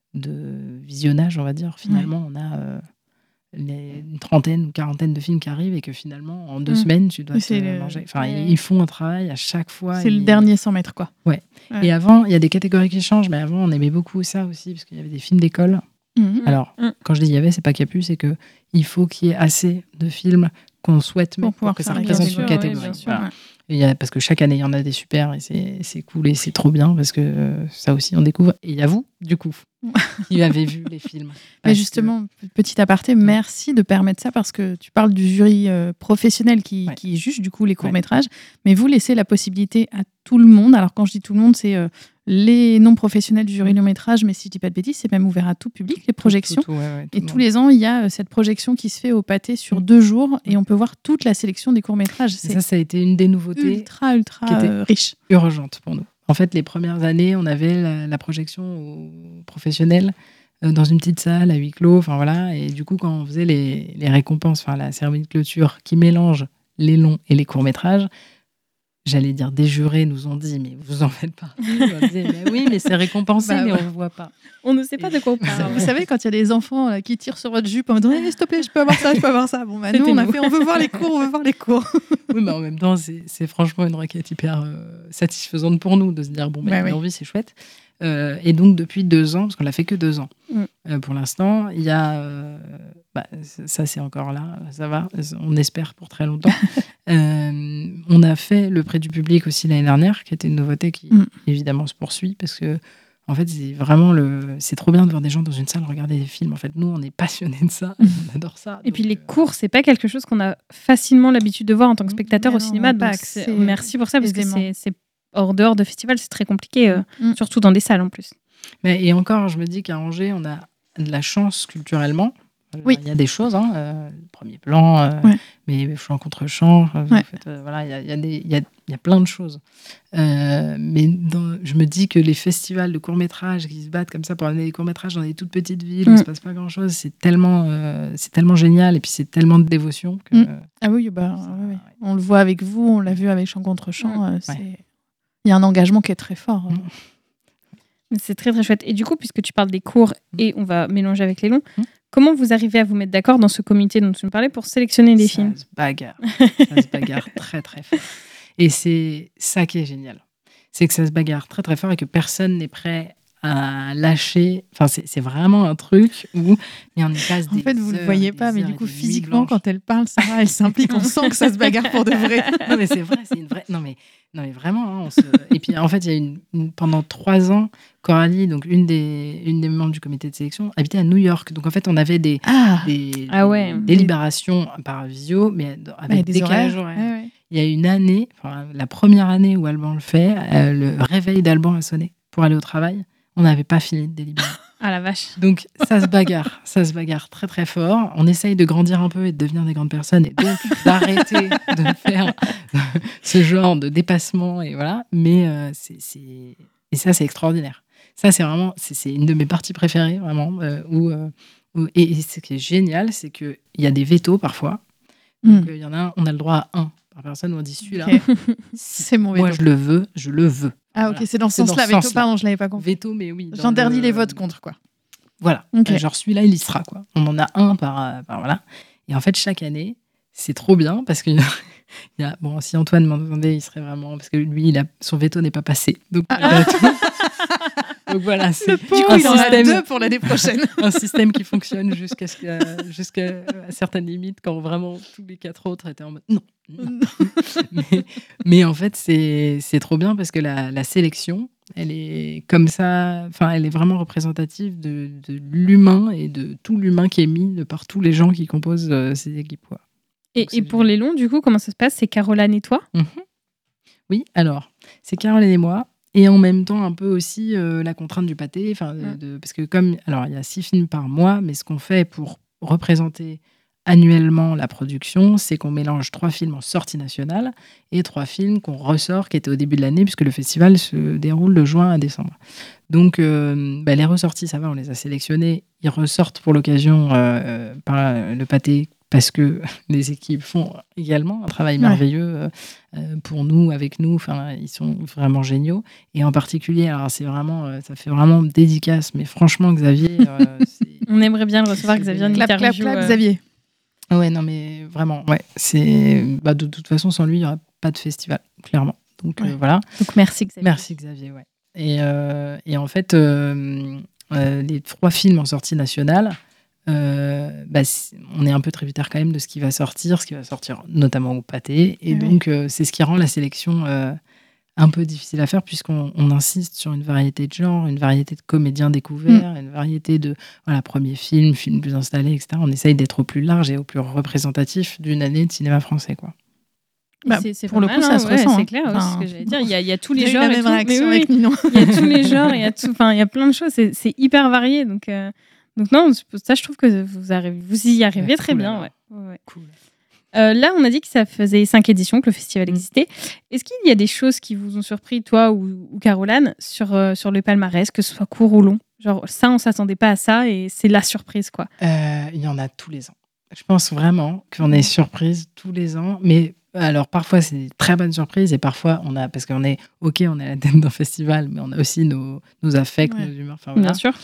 Speaker 2: de visionnage, on va dire, finalement, on a... euh, les- une trentaine ou quarantaine de films qui arrivent et que finalement, en deux
Speaker 3: Mm.
Speaker 2: semaines, tu dois
Speaker 3: Oui,
Speaker 2: te
Speaker 3: c'est le-
Speaker 2: manger. Enfin,
Speaker 1: Ouais.
Speaker 2: ils, ils font un travail à chaque fois.
Speaker 3: C'est le
Speaker 2: ils-
Speaker 3: dernier cent mètres, quoi. Ouais.
Speaker 2: Et avant, il y a des catégories qui changent, mais avant, on aimait beaucoup ça aussi, parce qu'il y avait des films d'école.
Speaker 3: Mhm.
Speaker 2: Alors,
Speaker 1: Mm.
Speaker 2: quand je dis il y avait, c'est pas qu'il y a plus, c'est que il faut qu'il y ait assez de films qu'on souhaite
Speaker 3: Pour
Speaker 2: mettre pour,
Speaker 3: pouvoir
Speaker 2: que ça
Speaker 3: faire les
Speaker 2: représente
Speaker 3: catégories,
Speaker 2: une
Speaker 3: ouais,
Speaker 2: catégorie.
Speaker 1: bien sûr,
Speaker 2: Voilà.
Speaker 3: Ouais.
Speaker 2: Et il y a- parce que chaque année, il y en a des super et c'est, c'est cool et c'est trop bien parce que euh, ça aussi, on découvre. Et il y a vous, du coup, qui avez vu les films.
Speaker 3: Mais
Speaker 2: Parce
Speaker 3: justement, petit aparté, merci de permettre ça parce que tu parles du jury euh, professionnel qui,
Speaker 2: Ouais.
Speaker 3: qui juge du coup les courts-métrages, mais vous laissez la possibilité à tout le monde. Alors quand je dis tout le monde, c'est euh, les non-professionnels du jury long-métrage, mais si je dis pas de bêtises, c'est même ouvert à tout public, les
Speaker 2: que-
Speaker 3: projections.
Speaker 2: tout- tout, ouais, ouais, tout
Speaker 3: Et
Speaker 2: le
Speaker 3: tous
Speaker 2: monde.
Speaker 3: les ans, il y a euh, cette projection qui se fait au Pâté sur
Speaker 2: Mm.
Speaker 3: deux jours et on peut voir toute la sélection des courts-métrages.
Speaker 2: Et
Speaker 3: C'est
Speaker 2: ça, ça a été une des nouveautés
Speaker 3: ultra, ultra
Speaker 2: qui était-
Speaker 3: euh, riche.
Speaker 2: urgente pour nous. En fait, les premières années, on avait la, la projection aux professionnels euh, dans une petite salle à huis clos, enfin voilà. Et du coup, quand on faisait les, les récompenses, enfin la cérémonie de clôture qui mélange les longs et les courts métrages, j'allais dire des jurés nous ont dit mais vous en faites partie. On disait, mais oui, mais c'est récompensé,
Speaker 3: Bah
Speaker 2: mais
Speaker 3: ouais.
Speaker 2: on ne voit pas.
Speaker 1: On ne sait pas de quoi on parle.
Speaker 3: Vous savez, quand il y a des enfants là, qui tirent sur votre jupe en disant hey, s'il te plaît, je peux avoir ça, je peux avoir ça. Bon, bah, nous,
Speaker 1: C'était
Speaker 3: on a
Speaker 1: nous.
Speaker 3: fait on veut voir les cours, on veut voir les cours.
Speaker 2: Oui, mais en même temps, c'est, c'est franchement une requête hyper euh, satisfaisante pour nous de se dire bon, ben,
Speaker 3: Bah
Speaker 2: on a
Speaker 3: oui.
Speaker 2: envie, c'est chouette. Euh, et donc, depuis deux ans, parce qu'on l'a fait que deux ans,
Speaker 1: Mm.
Speaker 2: euh, pour l'instant, il y a. euh, bah, ça, c'est encore là, ça va, on espère pour très longtemps. Euh, on a fait le prix du public aussi l'année dernière, qui était une nouveauté qui,
Speaker 3: Mm.
Speaker 2: évidemment, se poursuit, parce que. En fait, c'est vraiment le. C'est trop bien de voir des gens dans une salle regarder des films. En fait, nous, on est passionnés de ça, on adore ça.
Speaker 1: Et puis
Speaker 2: donc,
Speaker 1: les
Speaker 2: euh,
Speaker 1: cours, c'est pas quelque chose qu'on a facilement l'habitude de voir en tant que spectateur
Speaker 3: Mais
Speaker 1: au
Speaker 3: non,
Speaker 1: cinéma.
Speaker 3: on a pas
Speaker 1: Donc c'est-
Speaker 3: accès
Speaker 1: merci pour ça parce
Speaker 3: aisément.
Speaker 1: que c'est, c'est hors dehors de festival, c'est très compliqué, euh,
Speaker 3: Mm.
Speaker 1: surtout dans des salles en plus.
Speaker 2: Mais, et encore, je me dis qu'à Angers, on a de la chance culturellement. Alors,
Speaker 3: Oui.
Speaker 2: Il y a des choses, hein, euh, le premier plan, euh,
Speaker 3: Ouais.
Speaker 2: mais champ contre champ. euh, en
Speaker 3: Ouais.
Speaker 2: fait, euh, voilà, il y a, il y, a des- il y, a, il y a plein de choses. Euh, mais dans- je me dis que les festivals de courts-métrages qui se battent comme ça pour amener des courts-métrages dans des toutes petites villes où il
Speaker 1: Mm.
Speaker 2: ne se passe pas grand-chose, c'est tellement, euh, c'est tellement génial et puis c'est tellement de dévotion que.
Speaker 3: Mm. Ah oui, bah,
Speaker 2: Ça,
Speaker 3: ouais, ouais.
Speaker 2: ouais.
Speaker 3: On le voit avec vous, on l'a vu avec Chant contre Chant.
Speaker 1: Mm.
Speaker 3: euh, c'est- Il y a un engagement qui est très fort.
Speaker 2: Mm.
Speaker 1: Mais c'est très très chouette. Et du coup, puisque tu parles des cours et on va mélanger avec les longs,
Speaker 2: Mm.
Speaker 1: comment vous arrivez à vous mettre d'accord dans ce comité dont tu me parlais pour sélectionner les
Speaker 2: ça
Speaker 1: films?
Speaker 2: se bagarre. Ça se bagarre très très fort. Et c'est ça qui est génial. C'est que ça se bagarre très très fort et que personne n'est prêt à lâcher. Enfin, c'est, c'est vraiment un truc où mais on y passe
Speaker 3: En
Speaker 2: des
Speaker 3: fait, vous ne
Speaker 2: heures
Speaker 3: le voyez
Speaker 2: et
Speaker 3: pas,
Speaker 2: des
Speaker 3: mais
Speaker 2: heures
Speaker 3: du
Speaker 2: et
Speaker 3: coup,
Speaker 2: des nuits
Speaker 3: physiquement,
Speaker 2: blanches.
Speaker 3: quand elle parle, Sarah, elle s'implique. On sent que ça se bagarre pour de vrai.
Speaker 2: Non mais c'est vrai, c'est une vraie. Non mais non mais vraiment. hein, on se... Et puis en fait, il y a une, une- pendant trois ans, Coralie, donc une des une des membres du comité de sélection, habitait à New York. Donc en fait, on avait des
Speaker 3: Ah,
Speaker 2: des,
Speaker 1: Ah ouais.
Speaker 2: des délibérations par visio, mais avec
Speaker 3: ouais, des
Speaker 2: décalage
Speaker 3: horaires.
Speaker 2: horaire.
Speaker 3: Ouais, ouais.
Speaker 2: Il y a une année, enfin, la première année où Alban le fait, euh, le réveil d'Alban a sonné pour aller au travail. On n'avait pas fini de délibérer.
Speaker 1: Ah la vache.
Speaker 2: Donc ça se bagarre, ça se bagarre très très fort. On essaye de grandir un peu et de devenir des grandes personnes et donc d'arrêter de faire ce genre de dépassement et voilà. Mais euh, c'est, c'est... et ça c'est extraordinaire. Ça c'est vraiment, c'est, c'est une de mes parties préférées vraiment. euh, où, euh, où- et, et ce qui est génial, c'est que il y a des vétos parfois.
Speaker 3: Mm.
Speaker 2: Donc, il y en a un, on a le droit à un par personne. Où on dit celui-là,
Speaker 3: Ok. C'est mon veto.
Speaker 2: moi je le veux, je le veux.
Speaker 3: Ah, ok,
Speaker 2: Voilà.
Speaker 3: c'est dans ce
Speaker 2: C'est dans
Speaker 3: sens-là.
Speaker 2: ce
Speaker 3: Veto,
Speaker 2: sens-là.
Speaker 3: pardon, je l'avais pas compris.
Speaker 2: Veto, mais oui. dans
Speaker 3: J'interdis
Speaker 2: le-
Speaker 3: les votes contre, quoi.
Speaker 2: Voilà.
Speaker 3: Ok.
Speaker 2: Euh, Genre celui-là, il y sera, quoi. On en a un par, euh, par voilà. Et en fait, chaque année, c'est trop bien parce qu'il y a. Bon, si Antoine m'entendait, il serait vraiment. Parce que lui, il a, son veto n'est pas passé. Donc, malgré tout. Donc voilà, c'est
Speaker 3: Du coup,
Speaker 2: un
Speaker 3: il en a
Speaker 2: système,
Speaker 3: deux pour l'année prochaine.
Speaker 2: un système qui fonctionne jusqu'à, ce que- jusqu'à à certaines limites quand vraiment tous les quatre autres étaient en mode non. non. mais, mais en fait, c'est, c'est trop bien parce que la, la sélection, elle est comme ça, enfin, elle est vraiment représentative de, de l'humain et de tout l'humain qui est mis de par tous les gens qui composent euh, ces équipes. Quoi.
Speaker 1: Et, et pour les longs, du coup, comment ça se passe? C'est Caroline et toi?
Speaker 2: Mmh. Oui, alors, c'est Caroline et moi. Et en même temps, un peu aussi euh, la contrainte du pâté. Enfin,
Speaker 1: Mm.
Speaker 2: de, parce que comme, alors, il y a six films par mois, mais ce qu'on fait pour représenter annuellement la production, c'est qu'on mélange trois films en sortie nationale et trois films qu'on ressort, qui étaient au début de l'année, puisque le festival se déroule de juin à décembre. Donc, euh, bah, les ressorties, ça va, on les a sélectionnés. Ils ressortent pour l'occasion euh, par le pâté, parce que les équipes font également un travail
Speaker 3: Ouais.
Speaker 2: merveilleux euh, pour nous, avec nous. Enfin, ils sont vraiment géniaux. Et en particulier, alors c'est vraiment, euh, ça fait vraiment dédicace. Mais franchement, Xavier, euh, c'est...
Speaker 1: On aimerait bien le recevoir,
Speaker 2: C'est
Speaker 1: Xavier, en
Speaker 3: Clap, clap,
Speaker 1: interview.
Speaker 3: clap,
Speaker 1: euh,
Speaker 3: Xavier.
Speaker 2: ouais, non, mais vraiment, ouais, c'est bah, de toute façon, sans lui, il n'y aurait pas de festival, clairement. Donc euh,
Speaker 3: Ouais.
Speaker 2: voilà.
Speaker 1: Donc merci, Xavier.
Speaker 2: Merci Xavier, ouais. Et, euh, et en fait, euh, euh, les trois films en sortie nationale. Euh, bah, c'est- on est un peu tributaire quand même de ce qui va sortir, ce qui va sortir notamment au pâté. Et
Speaker 3: Oui.
Speaker 2: donc, euh, c'est ce qui rend la sélection euh, un peu difficile à faire, puisqu'on on insiste sur une variété de genres, une variété de comédiens découverts, une variété de voilà, premier film, film plus installé, et cetera. On essaye d'être au plus large et au plus représentatif d'une année de cinéma français, quoi.
Speaker 1: Et
Speaker 3: Bah,
Speaker 1: c'est- c'est
Speaker 3: pour
Speaker 1: pas
Speaker 3: le coup,
Speaker 1: mal,
Speaker 3: ça
Speaker 1: hein,
Speaker 3: se
Speaker 1: ouais,
Speaker 3: ressent,
Speaker 1: C'est
Speaker 3: hein.
Speaker 1: clair, ouais,
Speaker 3: Enfin,
Speaker 1: c'est ce que j'allais dire. Il y a, il y a tous les
Speaker 3: J'ai eu
Speaker 1: genres.
Speaker 3: la
Speaker 1: et
Speaker 3: même
Speaker 1: tout, mais
Speaker 3: réaction
Speaker 1: oui,
Speaker 3: avec
Speaker 1: oui.
Speaker 3: Ninon.
Speaker 1: Il y a tous les genres, il y a tout, enfin, il y a plein de choses. C'est, c'est hyper varié. Donc, euh, donc non, ça, je trouve que vous, arrivez, vous y arrivez
Speaker 2: Ouais,
Speaker 1: très
Speaker 2: cool,
Speaker 1: bien.
Speaker 2: alors.
Speaker 1: Ouais. Ouais, ouais.
Speaker 2: Cool.
Speaker 1: Euh, là, on a dit que ça faisait cinq éditions que le festival
Speaker 2: Mm.
Speaker 1: existait. Est-ce qu'il y a des choses qui vous ont surpris, toi ou, ou Caroline, sur, euh, sur le palmarès, que ce soit court ou long? Genre, ça, on s'attendait pas à ça et c'est la surprise, quoi.
Speaker 2: Euh, Il y en a tous les ans. Je pense vraiment qu'on est surprise tous les ans, mais alors parfois c'est des très bonnes surprises et parfois on a, parce qu'on est, ok, on est à la tête d'un festival, mais on a aussi nos, nos affects,
Speaker 3: Ouais.
Speaker 2: nos humeurs, enfin voilà.
Speaker 1: Bien sûr.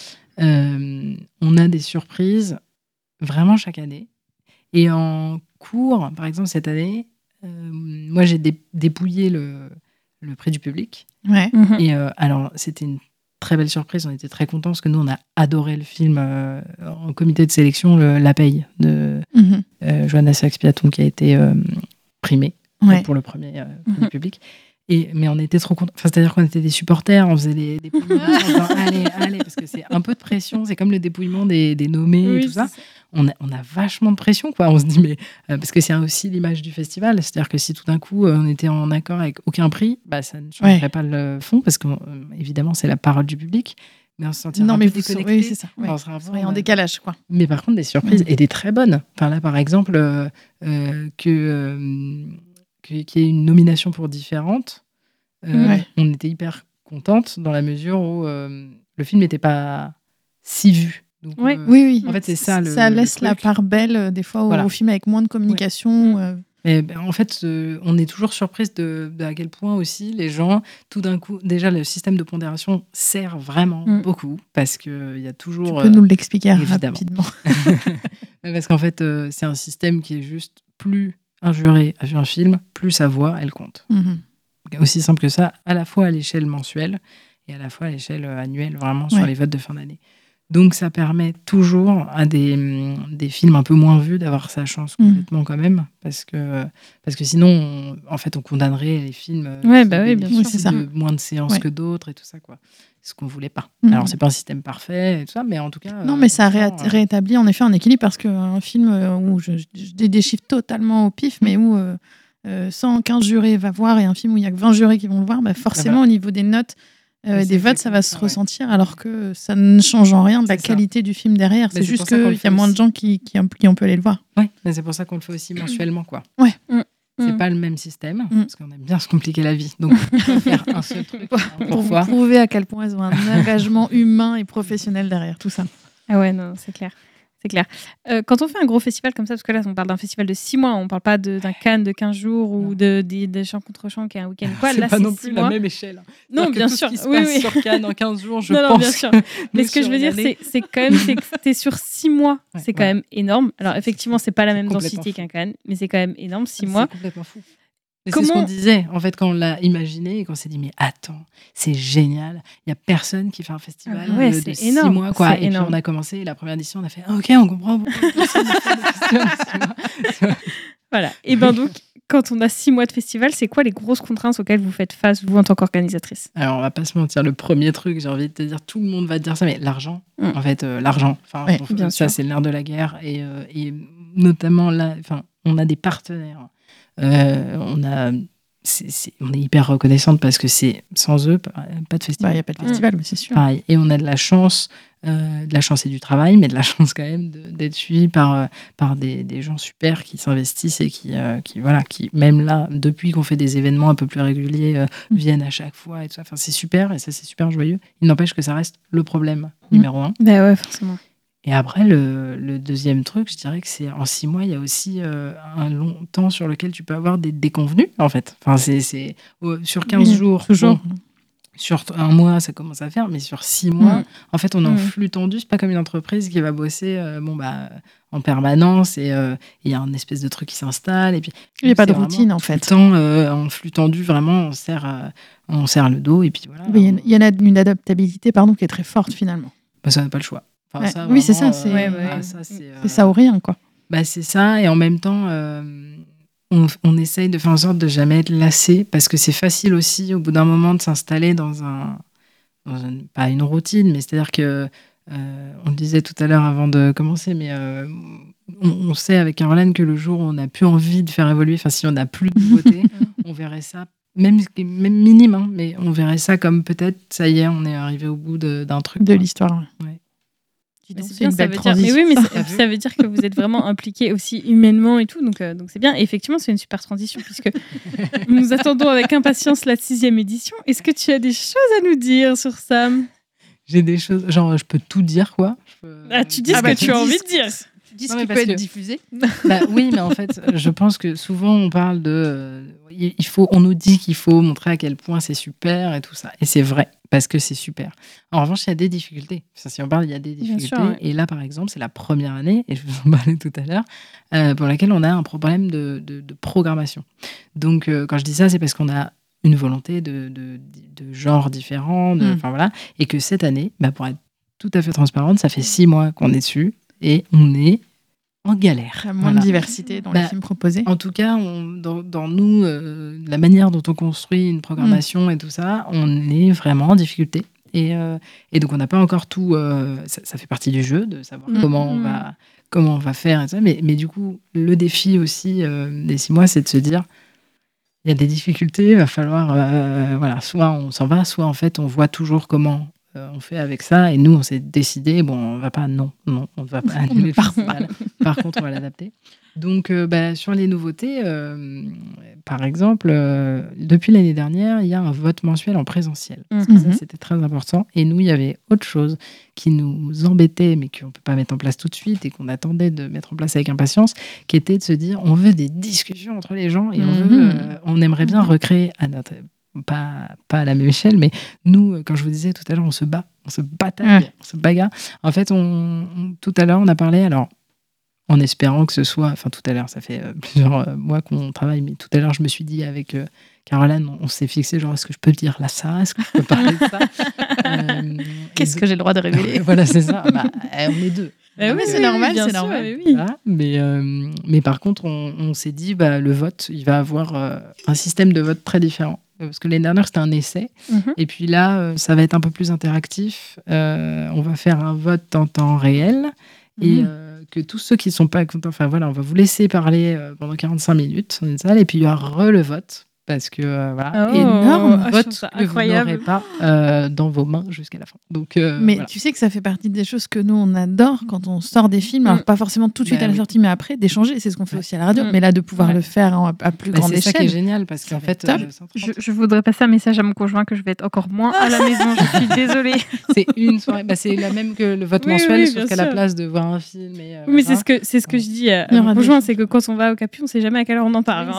Speaker 2: Euh, on a des surprises vraiment chaque année. Et en cours, par exemple cette année, euh, moi j'ai dé- dépouillé le, le prix du public.
Speaker 3: Ouais.
Speaker 1: Mhm.
Speaker 2: Et euh, alors, c'était une très belle surprise. On était très contents parce que nous, on a adoré le film euh, en comité de sélection, le, La Paye de
Speaker 3: Mhm.
Speaker 2: euh, Johanna Sykes-Piaton, qui a été euh, primé
Speaker 3: Ouais.
Speaker 2: pour le premier euh,
Speaker 1: Mhm.
Speaker 2: prix du public. Et, mais on était trop contents. Enfin, c'est-à-dire qu'on était des supporters, on faisait des, des dépouillements en disant allez, allez, parce que c'est un peu de pression. C'est comme le dépouillement des, des nommés et
Speaker 1: Oui,
Speaker 2: tout ça.
Speaker 1: c'est
Speaker 2: On a, on a vachement de pression, quoi. On se dit, mais euh, parce que c'est aussi l'image du festival. C'est-à-dire que si tout d'un coup, euh, on était en accord avec aucun prix, bah, ça ne changerait
Speaker 3: Ouais.
Speaker 2: pas le fond, parce qu'évidemment, c'est la parole du public. Mais on se sentirait
Speaker 3: Non,
Speaker 2: un
Speaker 3: mais
Speaker 2: peu
Speaker 3: vous serez,
Speaker 2: déconnecté.
Speaker 3: oui, c'est ça. Ouais.
Speaker 2: Enfin, on serait un
Speaker 3: Vous
Speaker 2: peu
Speaker 3: serez
Speaker 2: en
Speaker 3: en
Speaker 2: mode-
Speaker 3: décalage, quoi.
Speaker 2: Mais par contre, des surprises,
Speaker 3: Mm.
Speaker 2: et des très bonnes. Enfin, là, par exemple, euh, euh, que, euh, que- qu'il y ait une nomination pour Différentes, euh,
Speaker 3: Ouais.
Speaker 2: on était hyper contente dans la mesure où euh, le film n'était pas si vu. Donc,
Speaker 1: Ouais.
Speaker 2: euh,
Speaker 3: Oui, oui.
Speaker 2: En fait, c'est ça, le-
Speaker 3: Ça
Speaker 2: le
Speaker 3: laisse la
Speaker 2: truc.
Speaker 3: part belle, euh, des fois,
Speaker 2: Voilà.
Speaker 3: au film avec moins de communication.
Speaker 1: Ouais.
Speaker 3: euh,
Speaker 2: Mais ben, en fait, euh, on est toujours surprise de, de à quel point aussi les gens, tout d'un coup, déjà le système de pondération sert vraiment
Speaker 1: Mm.
Speaker 2: beaucoup parce que il y a
Speaker 3: Tu
Speaker 2: toujours.
Speaker 3: peux
Speaker 2: euh,
Speaker 3: nous l'expliquer
Speaker 2: évidemment.
Speaker 3: rapidement.
Speaker 2: Mais parce qu'en fait, euh, c'est un système qui est juste plus un juré a vu un film, plus sa voix elle compte.
Speaker 3: Mhm.
Speaker 2: Donc, aussi simple que ça, à la fois à l'échelle mensuelle et à la fois à l'échelle euh, annuelle, vraiment sur
Speaker 3: Ouais.
Speaker 2: les votes de fin d'année. Donc ça permet toujours à des, hum, des films un peu moins vus d'avoir sa chance
Speaker 3: Mhm.
Speaker 2: complètement quand même, parce que, parce que sinon, on- en fait, on condamnerait les films euh,
Speaker 1: Ouais,
Speaker 2: qui
Speaker 1: bah oui, bien
Speaker 2: bénéficient
Speaker 3: sûr. Oui, c'est ça.
Speaker 2: de moins de séances
Speaker 3: Ouais.
Speaker 2: que d'autres et tout ça, quoi. Ce qu'on voulait pas.
Speaker 3: Mhm.
Speaker 2: Alors, c'est pas un système parfait et tout ça, mais en tout cas...
Speaker 3: Non,
Speaker 2: euh,
Speaker 3: mais ça
Speaker 2: franchement,
Speaker 3: ré-
Speaker 2: euh,
Speaker 3: réétablit en effet un équilibre parce qu'un film euh, où je, je, je dis des chiffres totalement au pif, mais où euh, euh, cent quinze jurés va voir et un film où il y a que vingt jurés qui vont le voir, bah forcément
Speaker 2: voilà.
Speaker 3: au niveau des notes, euh,
Speaker 2: Mais
Speaker 3: des
Speaker 2: c'est
Speaker 3: votes, ça va
Speaker 2: exactement
Speaker 3: se
Speaker 2: ça, ouais.
Speaker 3: ressentir alors que ça ne change en rien de la
Speaker 2: C'est ça.
Speaker 3: qualité du film derrière.
Speaker 2: Mais
Speaker 3: C'est
Speaker 2: c'est
Speaker 3: juste
Speaker 2: pour ça qu'on le
Speaker 3: qu'il y
Speaker 2: fait
Speaker 3: a moins de
Speaker 2: aussi.
Speaker 3: gens qui, qui, qui ont pu aller le voir.
Speaker 2: Ouais, mais c'est pour ça qu'on le fait aussi mensuellement, quoi.
Speaker 3: Ouais.
Speaker 1: Mm.
Speaker 2: C'est
Speaker 1: Mm.
Speaker 2: pas le même système,
Speaker 3: Mm.
Speaker 2: parce qu'on aime bien se compliquer la vie. Donc, on peut faire un seul truc.
Speaker 3: Pour,
Speaker 2: hein,
Speaker 3: pour
Speaker 2: pour
Speaker 3: vous
Speaker 2: voir.
Speaker 3: prouver à quel point ils ont un engagement humain et professionnel derrière tout ça.
Speaker 1: Ah ouais, non, c'est clair. C'est clair. Euh, quand on fait un gros festival comme ça, parce que là, on parle d'un festival de six mois, on parle pas de- d'un Cannes de quinze jours ou
Speaker 2: Non.
Speaker 1: de, de, de chant contre chant qui est un week-end. Quoi.
Speaker 2: C'est
Speaker 1: Là,
Speaker 2: pas
Speaker 1: c'est
Speaker 2: non
Speaker 1: six
Speaker 2: plus
Speaker 1: mois.
Speaker 2: la même échelle.
Speaker 1: Non,
Speaker 2: C'est-à-dire que
Speaker 1: bien
Speaker 2: tout
Speaker 1: sûr.
Speaker 2: Ce qui se
Speaker 1: Oui,
Speaker 2: passe
Speaker 1: oui.
Speaker 2: sur Cannes en quinze jours, je
Speaker 1: non, non,
Speaker 2: pense.
Speaker 1: bien sûr.
Speaker 2: que
Speaker 1: Mais
Speaker 2: nous,
Speaker 1: ce que
Speaker 2: si
Speaker 1: je veux
Speaker 2: on y
Speaker 1: dire,
Speaker 2: allait-
Speaker 1: c'est, c'est quand même, c'est que t'es sur six mois.
Speaker 2: Ouais,
Speaker 1: c'est quand
Speaker 2: voilà.
Speaker 1: même énorme. Alors, effectivement, c'est pas la
Speaker 2: C'est
Speaker 1: même
Speaker 2: complètement
Speaker 1: densité
Speaker 2: fou.
Speaker 1: qu'un Cannes, mais c'est quand même énorme, six
Speaker 2: C'est
Speaker 1: mois.
Speaker 2: complètement fou. Mais c'est ce
Speaker 1: Comment-
Speaker 2: qu'on disait, en fait, quand on l'a imaginé et qu'on s'est dit, mais attends, c'est génial. Il n'y a personne qui fait un festival
Speaker 1: Ah ouais,
Speaker 2: de, de
Speaker 1: c'est
Speaker 2: six
Speaker 1: énorme.
Speaker 2: mois. Quoi.
Speaker 1: C'est
Speaker 2: Et
Speaker 1: énorme.
Speaker 2: puis, on a commencé la première édition, on a fait, ah, ok, on comprend pourquoi personne ne fait de festival de six mois.
Speaker 1: Voilà. Et ben donc, quand on a six mois de festival, c'est quoi les grosses contraintes auxquelles vous faites face, vous, en tant qu'organisatrice?
Speaker 2: Alors, on va pas se mentir, le premier truc, j'ai envie de te dire, tout le monde va te dire ça, mais l'argent,
Speaker 1: Mm.
Speaker 2: en fait, euh, l'argent. Enfin,
Speaker 3: Ouais,
Speaker 2: on-
Speaker 1: bien
Speaker 2: ça,
Speaker 1: sûr.
Speaker 2: c'est le nerf de la guerre. Et, euh, et notamment là, enfin, on a des partenaires. Euh, on a c'est, c'est, on est hyper reconnaissante parce que c'est sans eux, pas, pas de festival.
Speaker 3: Il n'y a pas de festival, mais c'est sûr.
Speaker 2: Pareil. Et on a de la chance, euh, de la chance et du travail, mais de la chance quand même de, d'être suivi par, euh, par des, des gens super qui s'investissent et qui, euh, qui, voilà, qui, même là, depuis qu'on fait des événements un peu plus réguliers, euh, mmh. viennent à chaque fois et tout ça. Enfin, c'est super et ça, c'est super joyeux. Il n'empêche que ça reste le problème mmh. numéro un.
Speaker 1: Ben ouais, forcément.
Speaker 2: Et après, le, le deuxième truc, je dirais que c'est en six mois, il y a aussi euh, un long temps sur lequel tu peux avoir des déconvenus, en fait. Enfin, c'est, c'est euh, sur quinze mmh, jours,
Speaker 3: toujours.
Speaker 2: Bon, sur un mois, ça commence à faire, mais sur six mois, mmh. en fait, on est en mmh. flux tendu. C'est pas comme une entreprise qui va bosser euh, bon, bah, en permanence et il euh, y a un espèce de truc qui s'installe. Et puis,
Speaker 3: il n'y a pas de routine, en fait.
Speaker 2: Tout le temps, euh, en flux tendu, vraiment, on serre, euh, on serre le dos. Et puis voilà.
Speaker 3: Il y, y en a une adaptabilité pardon, qui est très forte, finalement.
Speaker 2: Bah, ça n'a pas le choix. Enfin,
Speaker 3: ouais.
Speaker 2: ça,
Speaker 3: oui, c'est ça. C'est,
Speaker 2: euh,
Speaker 3: ouais, ouais.
Speaker 2: Ah, ça, c'est, euh...
Speaker 3: c'est ça ou rien, quoi.
Speaker 2: Bah, c'est ça. Et en même temps, euh, on, on essaye de faire en sorte de jamais être lassé parce que c'est facile aussi, au bout d'un moment, de s'installer dans un. Dans une, pas une routine, mais c'est-à-dire que. Euh, on le disait tout à l'heure avant de commencer, mais euh, on, on sait avec Caroline que le jour où on n'a plus envie de faire évoluer, enfin, si on n'a plus de nouveautés, on verrait ça. Même, même minime, hein, mais on verrait ça comme peut-être, ça y est, on est arrivé au bout de, d'un truc.
Speaker 3: De quoi. L'histoire.
Speaker 2: Ouais.
Speaker 1: Donc, c'est bien, ça veut dire, mais oui, mais ça, ça veut dire que vous êtes vraiment impliqués aussi humainement et tout, donc, euh, donc c'est bien. Et effectivement, c'est une super transition puisque nous attendons avec impatience la sixième édition. Est-ce que tu as des choses à nous dire sur ça ?
Speaker 2: J'ai des choses, genre je peux tout dire quoi. Peux...
Speaker 1: Ah, tu dis ah, ce bah, que tu, tu as envie de dire.
Speaker 3: Tu dis ce qui peut être que... diffusé.
Speaker 2: Bah, oui, mais en fait, je pense que souvent on parle de, euh, il faut, on nous dit qu'il faut montrer à quel point c'est super et tout ça, et c'est vrai parce que c'est super. En revanche, il y a des difficultés. Ça, si on parle, il y a des difficultés. Sûr, ouais. Et là, par exemple, c'est la première année, et je vous en parlais tout à l'heure, euh, pour laquelle on a un problème de, de, de programmation. Donc, euh, quand je dis ça, c'est parce qu'on a une volonté de, de, de genres différents, de, mm. voilà, et que cette année, bah, pour être tout à fait transparente, ça fait six mois qu'on est dessus et on est en galère.
Speaker 3: Il y a moins voilà. de diversité dans bah, les films proposés.
Speaker 2: En tout cas, on, dans, dans nous, euh, la manière dont on construit une programmation mm. et tout ça, on est vraiment en difficulté. Et, euh, et donc, on n'a pas encore tout... Euh, ça, ça fait partie du jeu, de savoir mm. comment, on va, comment on va faire. Et ça. Mais, mais du coup, le défi aussi euh, des six mois, c'est de se dire... Il y a des difficultés, il va falloir, euh, voilà, soit on s'en va, soit en fait on voit toujours comment euh, on fait avec ça. Et nous, on s'est décidé, bon, on va pas, non, non, on ne va pas annuler le festival. Par contre, on va l'adapter. Donc, euh, bah, sur les nouveautés, euh, par exemple, euh, depuis l'année dernière, il y a un vote mensuel en présentiel. Parce que ça, c'était très important. Et nous, il y avait autre chose qui nous embêtait, mais qu'on ne peut pas mettre en place tout de suite et qu'on attendait de mettre en place avec impatience, qui était de se dire, on veut des discussions entre les gens et on, veut, euh, on aimerait bien recréer à notre... Pas, pas à la même échelle, mais nous, quand je vous disais tout à l'heure, on se bat, on se bataille, ouais. on se bagarre. En fait, on, on, tout à l'heure, on a parlé, alors, en espérant que ce soit, enfin tout à l'heure, ça fait euh, plusieurs euh, mois qu'on travaille, mais tout à l'heure, je me suis dit avec euh, Caroline, on, on s'est fixé, genre, est-ce que je peux dire là ça, est-ce que je peux parler de ça euh,
Speaker 3: Qu'est-ce que j'ai le droit de révéler?
Speaker 2: Voilà, c'est ça, bah, on est deux.
Speaker 3: Bah oui, c'est normal, c'est sûr, normal.
Speaker 2: Oui. Voilà, mais, euh, mais par contre, on, on s'est dit, bah, le vote, il va avoir euh, un système de vote très différent. Parce que l'année dernière, c'était un essai. Mm-hmm. Et puis là, euh, ça va être un peu plus interactif. Euh, on va faire un vote en temps réel. Mm-hmm. Et euh, que tous ceux qui ne sont pas contents, enfin voilà, on va vous laisser parler euh, pendant quarante-cinq minutes dans une salle. Et puis il y aura re le vote. Parce que euh, voilà,
Speaker 1: oh,
Speaker 2: énorme
Speaker 1: oh,
Speaker 2: vote que incroyable. Vous n'aurez pas euh, dans vos mains jusqu'à la fin. Donc, euh,
Speaker 3: mais
Speaker 2: voilà.
Speaker 3: Tu sais que ça fait partie des choses que nous, on adore quand on sort des films. Alors, pas forcément tout de suite bah, à la oui. sortie, mais après, d'échanger. C'est ce qu'on fait ouais. aussi à la radio. Mmh. Mais là, de pouvoir ouais. le faire à, à plus bah, grande
Speaker 2: c'est
Speaker 3: échelle.
Speaker 2: C'est ça qui est génial. Parce qu'en fait, euh,
Speaker 1: je, je voudrais passer un message à mon conjoint que je vais être encore moins à la maison. Je suis désolée.
Speaker 2: C'est une soirée. Bah, c'est la même que le vote oui, mensuel, oui, sauf qu'à la place de voir un film. Et, euh,
Speaker 1: oui, mais c'est ce que, c'est ce que je dis à mon conjoint. C'est que quand on va au Capu, on ne sait jamais à quelle heure on en parle.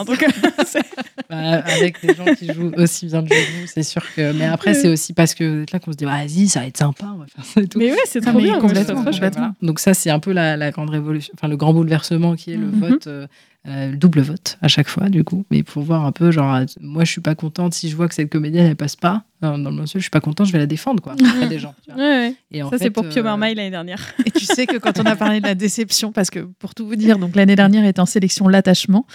Speaker 2: Avec des gens qui jouent aussi bien le jeu que vous, c'est sûr que. Mais après, c'est aussi parce que là qu'on se dit, vas-y, ça va être sympa, on va faire ça et tout.
Speaker 1: Mais ouais, c'est trop bien,
Speaker 3: complètement. complètement.
Speaker 2: Voilà. Donc ça, c'est un peu la, la grande révolution, enfin le grand bouleversement qui est le mm-hmm. vote, euh, euh, le double vote à chaque fois, du coup. Mais pour voir un peu, genre, moi, je suis pas contente si je vois que cette comédienne elle passe pas dans le mensuel, je suis pas contente, je vais la défendre, quoi. Auprès des gens. Tu vois.
Speaker 1: Ouais, ouais.
Speaker 2: Et en
Speaker 1: ça,
Speaker 2: fait,
Speaker 1: c'est pour Pio
Speaker 2: euh...
Speaker 1: Marmaille l'année dernière.
Speaker 3: Et tu sais que quand on a parlé de la déception, parce que pour tout vous dire, donc l'année dernière était en sélection l'attachement. Ouais.